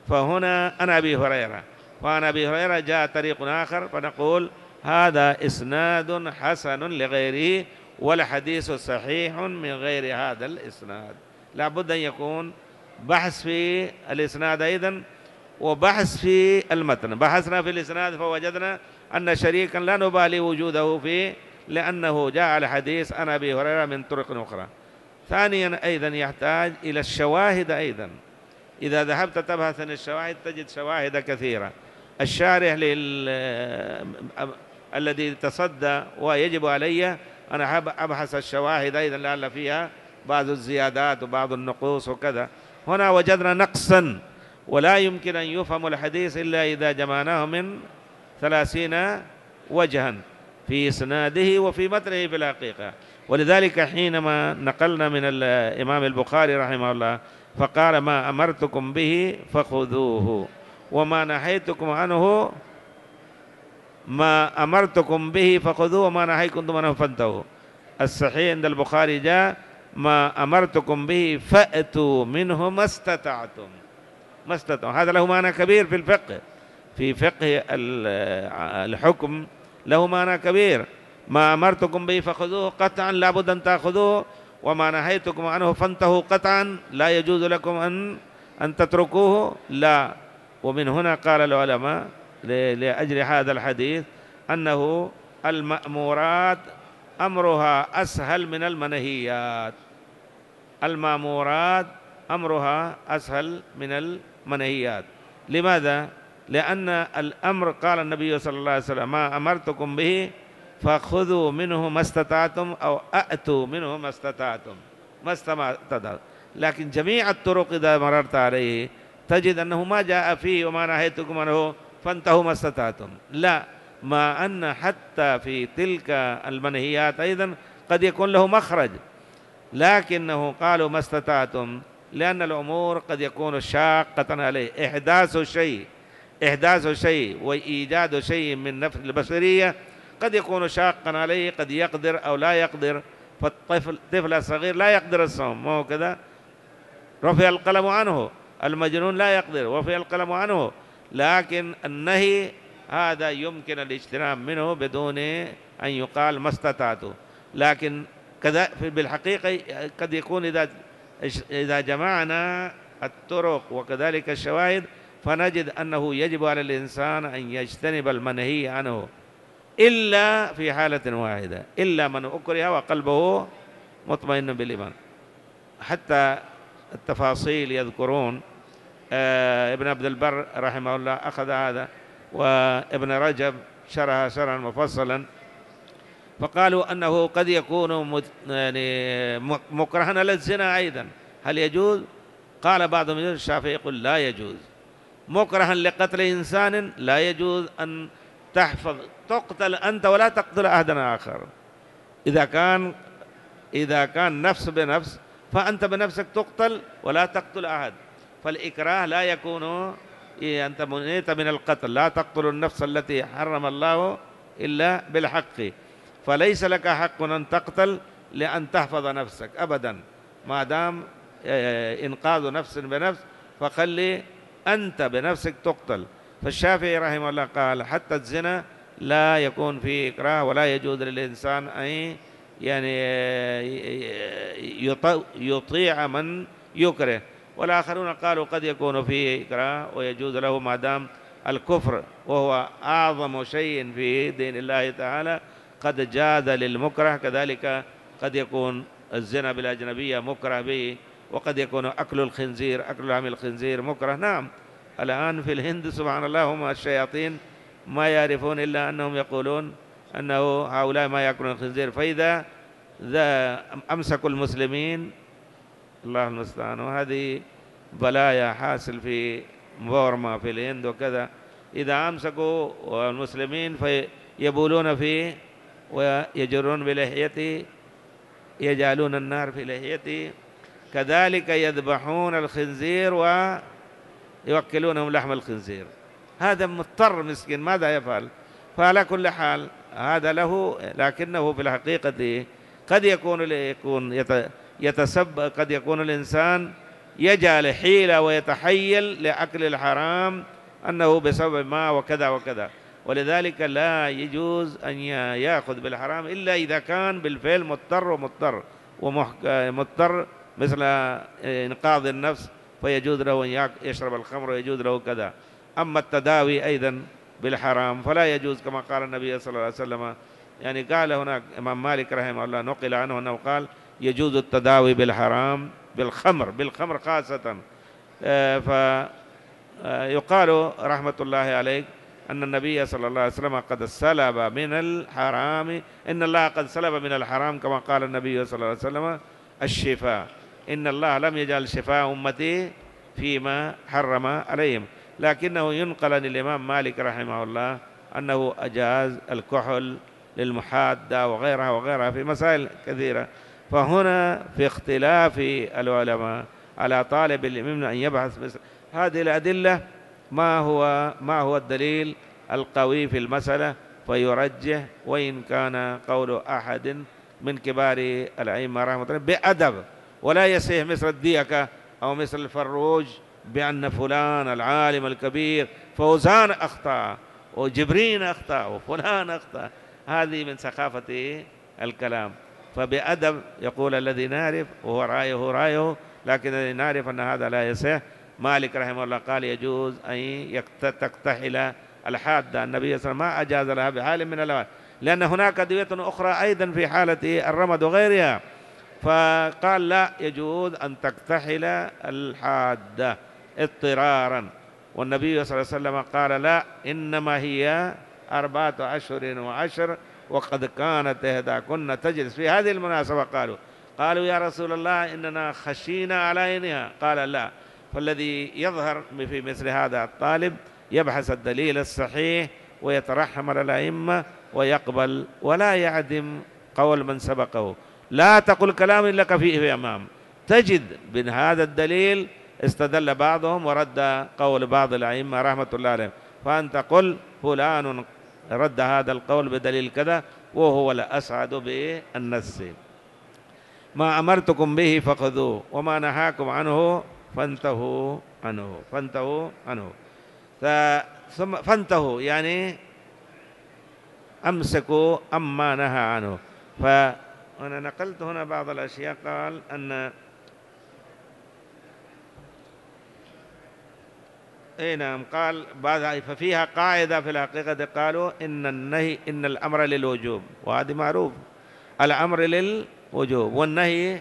فهنا عن أبي هريرة، وعن أبي هريرة جاء طريق آخر فنقول هذا إسناد حسن لغيره والحديث صحيح من غير هذا الإسناد. لا بد أن يكون بحث في الإسناد أيضا وبحث في المتن. بحثنا في الإسناد فوجدنا أن شريكا لا نبالي وجوده فيه لأنه جاء الحديث عن أبي هريرة من طرق أخرى. ثانيا أيضا يحتاج إلى الشواهد أيضا. إذا ذهبت تبحث عن الشواهد تجد شواهد كثيرة. الشارح لل... الذي تصدى ويجب علي أنا أبحث الشواهد أيضا لعل فيها بعض الزيادات وبعض النقوص وكذا. هنا وجدنا نقصا ولا يمكن أن يفهم الحديث إلا إذا جمعناه من ثلاثين وجها في إسناده وفي متنه في الحقيقة. ولذلك حينما نقلنا من الإمام البخاري رحمه الله فقال ما أمرتكم به فخذوه وما نهيتكم عنه ما أمرتكم به فخذوه وما نهيتكم عنه فانتهوا. الصحيح عند البخاري جاء ما أمرتكم به فأتوا منه ما استطعتم. ما استطعتم هذا له معنى كبير في الفقه، في فقه الحكم له معنى كبير. ما أمرتكم به فخذوه قطعا لا بد أن تأخذوه، وما نهيتكم عنه فانتهوا قطعا لا يجوز لكم أن أن تتركوه لا. ومن هنا قال العلماء لأجل هذا الحديث أنه المأمورات أمرها أسهل من المنهيات. المأمورات أمرها أسهل من المنهيات. لماذا؟ لأن الأمر قال النبي صلى الله عليه وسلم ما أمرتكم به فخذوا منه ما استطعتم أو أأتوا منه ما استطعتم ما استطعتم. لكن جميع الطرق إذا مررت عليه تجد أنه ما جاء فيه وما نهيتكم عنه فانتهوا ما استطعتم، لا، ما أن حتى في تلك المنهيات أيضا قد يكون له مخرج، لكنه قالوا ما استطعتم لأن الأمور قد يكون شاقة عليه. إحداث شيء إحداث شيء وإيجاد شيء من نفس البشرية قد يكون شاقا عليه، قد يقدر أو لا يقدر. فالطفل الطفل الصغير لا يقدر الصوم، ما هو كذا، رفع القلم عنه. المجنون لا يقدر ورفع القلم عنه. لكن النهي هذا يمكن الاجتناب منه بدون أن يقال ما استطعته. لكن كذا بالحقيقة قد يكون إذا إذا جمعنا الطرق وكذلك الشواهد فنجد أنه يجب على الإنسان أن يجتنب المنهي عنه إلا في حالة واحدة، إلا من أكره وقلبه مطمئن بالإيمان. حتى التفاصيل يذكرون آه ابن عبد البر رحمه الله أخذ هذا، وابن رجب شرح شرحا مفصلا، فقالوا أنه قد يكون يعني مكرها للزنا أيضا. هل يجوز؟ قال بعضهم يجوز، الشافعي يقول لا يجوز. مكرها لقتل إنسان لا يجوز أن تحفظ تقتل أنت ولا تقتل أحدا آخر. إذا كان إذا كان نفس بنفس فأنت بنفسك تقتل ولا تقتل أحد. فالإكراه لا يكون أنت منيت من القتل، لا تقتل النفس التي حرم الله إلا بالحق، فليس لك حق أن تقتل لأن تحفظ نفسك أبدا، ما دام إنقاذ نفس بنفس فخلي أنت بنفسك تقتل. فالشافعي رحمه الله قال حتى الزنا لا يكون فيه إكراه ولا يجوز للإنسان أن يعني يطيع من يكره. والآخرون قالوا قد يكون فيه إكراه ويجوز له ما دام الكفر وهو أعظم شيء في دين الله تعالى قد جاز للمكره. كذلك قد يكون الزنا بالأجنبية مكره به، وقد يكون أكل الخنزير أكل لحم الخنزير مكره. نعم، الآن في الهند سبحان الله هم الشياطين ما يعرفون إلا أنهم يقولون أنه هؤلاء ما يأكلون الخنزير، فإذا ذا أمسكوا المسلمين الله المستعان. وهذه بلايا حاصل في بورما في الهند وكذا، إذا أمسكوا المسلمين فيبولون فيه ويجرون بلحيته، يجعلون النار في لحيته، كذلك يذبحون الخنزير ويوكلونهم لحم الخنزير. هذا مضطر مسكين ماذا يفعل؟ فعلى كل حال هذا له، لكنه في الحقيقة قد يكون يكون يتسبب، قد يكون الإنسان يجعل حيلة ويتحيل لأكل الحرام أنه بسبب ما وكذا وكذا. ولذلك لا يجوز أن يأخذ بالحرام إلا إذا كان بالفعل مضطر ومضطر ومضطر، مثل إنقاذ النفس فيجوز له أن يشرب الخمر ويجوز له كذا. أما التداوي أيضا بالحرام فلا يجوز، كما قال النبي صلى الله عليه وسلم. يعني قال هناك إمام مالك رحمه الله نقل عنه أنه قال يجوز التداوي بالحرام بالخمر، بالخمر خاصة. فيقال رحمة الله عليك أن النبي صلى الله عليه وسلم قد سلب من الحرام، إن الله قد سلب من الحرام كما قال النبي صلى الله عليه وسلم الشفاء، إن الله لم يجعل شفاء أمتي فيما حرم عليهم. لكنه ينقل عن الإمام مالك رحمه الله أنه أجاز الكحل للمحادة وغيرها وغيرها في مسائل كثيرة. فهنا في اختلاف العلماء على طالب العلم أن يبحث مثل هذه الأدلة ما هو ما هو الدليل القوي في المسألة فيرجح، وإن كان قول أحد من كبار الأئمة رحمه الله بأدب، ولا يصح مثل الديكة أو مثل الفروج بأن فلان العالم الكبير فوزان أخطأ وجبرين أخطأ وفلان أخطأ. هذه من سخافة الكلام. فبأدب يقول الذي نعرف وهو رأيه رأيه، لكن الذي نعرف أن هذا لا يصح. مالك رحمه الله قال يجوز أن تكتحل الحادة، النبي صلى الله عليه وسلم ما أجاز لها بحال من الأحوال، لأن هناك أدوية أخرى أيضا في حالة الرمد وغيرها، فقال لا يجوز أن تكتحل الحادة اضطرارا. والنبي صلى الله عليه وسلم قال لا، إنما هي أربعة أشهر وعشر، وقد كانت إحداكن تجلس في هذه المناسبة. قالوا قالوا يا رسول الله إننا خشينا على عينها، قال لا. فالذي يظهر في مثل هذا الطالب يبحث الدليل الصحيح ويترحم على الأئمة ويقبل ولا يعدم قول من سبقه. لا تقل كلام لك فيه في أمام، تجد من هذا الدليل استدل بعضهم ورد قول بعض الأئمة رحمة الله عليهم، فأنت قل فلان رد هذا القول بدليل كذا وهو الأسعد بالنص. ما أمرتكم به فخذوه وما نهاكم عنه فانتهوا عنه فانتهوا عنه ثم فانتهوا يعني أمسكوا أما نهى عنه. فأنا نقلت هنا بعض الأشياء. قال أن اي نعم، قال بعد ففيها قاعدة في الحقيقة قالوا إن النهي إن الأمر للوجوب، وهذا معروف، الأمر للوجوب والنهي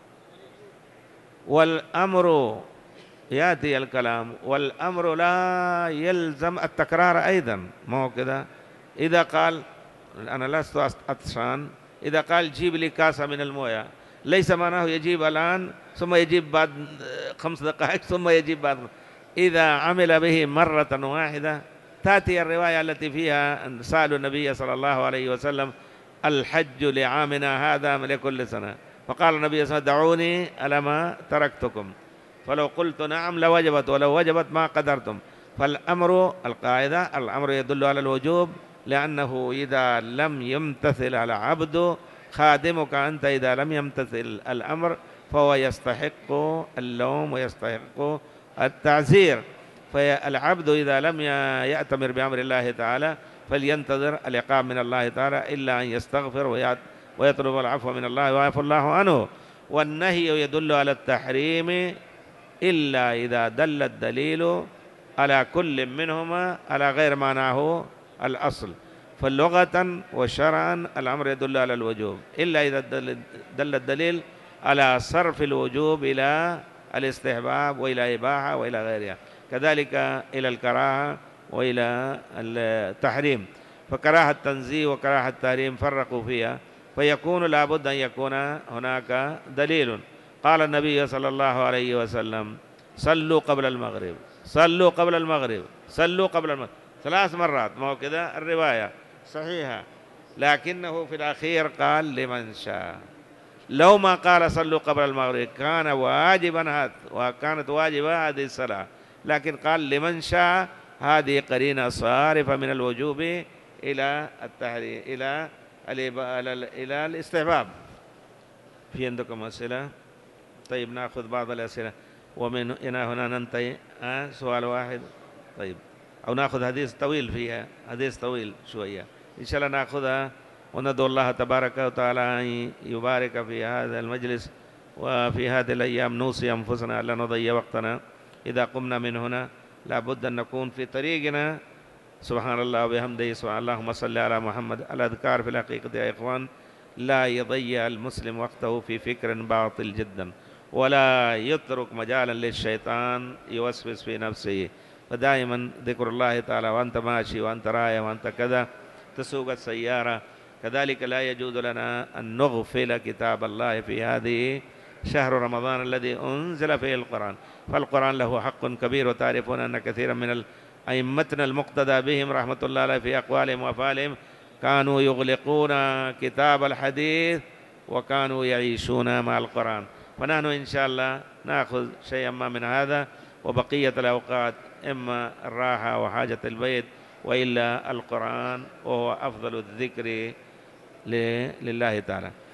والأمر يأتي الكلام، والأمر لا يلزم التكرار أيضا، ما هو كذا. إذا قال أنا لست عطشان، إذا قال جيب لي كاسة من الموية، ليس معناه يجيب الآن ثم يجيب بعد خمس دقائق ثم يجيب بعد. إذا عمل به مرة واحدة تأتي الرواية التي فيها سألوا النبي صلى الله عليه وسلم الحج لعامنا هذا لكل سنة، فقال النبي صلى الله عليه وسلم دعوني ألما تركتكم، فلو قلت نعم لوجبت ولو وجبت ما قدرتم. فالأمر القاعدة الأمر يدل على الوجوب، لأنه إذا لم يمتثل العبد خادمك أنت، إذا لم يمتثل الأمر فهو يستحق اللوم ويستحق التعزير. فالعبد إذا لم يأتمر بأمر الله تعالى فلينتظر العقاب من الله تعالى، إلا أن يستغفر ويطلب العفو من الله ويعفو الله عنه. والنهي يدل على التحريم إلا إذا دل الدليل على كل منهما على غير معناه الأصل. فاللغة وشرعا الأمر يدل على الوجوب إلا إذا دل الدليل على صرف الوجوب إلى الاستحباب وإلى إباحة وإلى غيرها، كذلك إلى الكراهة وإلى التحريم. فكراهة التنزيه وكراهة التحريم فرقوا فيها، فيكون لابد أن يكون هناك دليل. قال النبي صلى الله عليه وسلم صلوا قبل المغرب، صلوا قبل المغرب، صلوا قبل المغرب ثلاث مرات، ما هو كذا الرواية صحيحة، لكنه في الأخير قال لمن شاء. لو ما قال صلوا قبل المغرب كان واجبا هذا وكانت واجبة هذه الصلاة، لكن قال لمن شاء، هذه قرينة صارفة من الوجوب إلى التحريم إلى إلى الاستحباب. في عندكم أسئلة؟ طيب نأخذ بعض الأسئلة. ومن هنا هنا ننتهي. آه سؤال واحد طيب، أو نأخذ حديث طويل فيها، حديث طويل شوية إن شاء الله نأخذها، وندعو الله تبارك وتعالى أن يبارك في هذا المجلس وفي هذه الأيام. نوصي أنفسنا ألا نضيع وقتنا، إذا قمنا من هنا لابد أن نكون في طريقنا. سبحان الله وبحمده، سبحان اللهم صل على محمد. الأذكار في الحقيقة يا إخوان لا يضيع المسلم وقته في فكر باطل جدا، ولا يترك مجالا للشيطان يوسوس في نفسه. فدائما ذكر الله تعالى وأنت ماشي وأنت رايح وأنت كذا تسوق السيارة. كذلك لا يجوز لنا أن نغفل كتاب الله في هذه شهر رمضان الذي أنزل فيه القرآن. فالقرآن له حق كبير، وتعرفون أن كثيرا من أئمتنا المقتدى بهم رحمة الله عليه في أقوالهم وأفعالهم كانوا يغلقون كتاب الحديث وكانوا يعيشون مع القرآن. فنحن إن شاء الله نأخذ شيئا ما من هذا، وبقية الأوقات إما الراحة وحاجة البيت وإلا القرآن، وهو أفضل الذكر لله تعالى.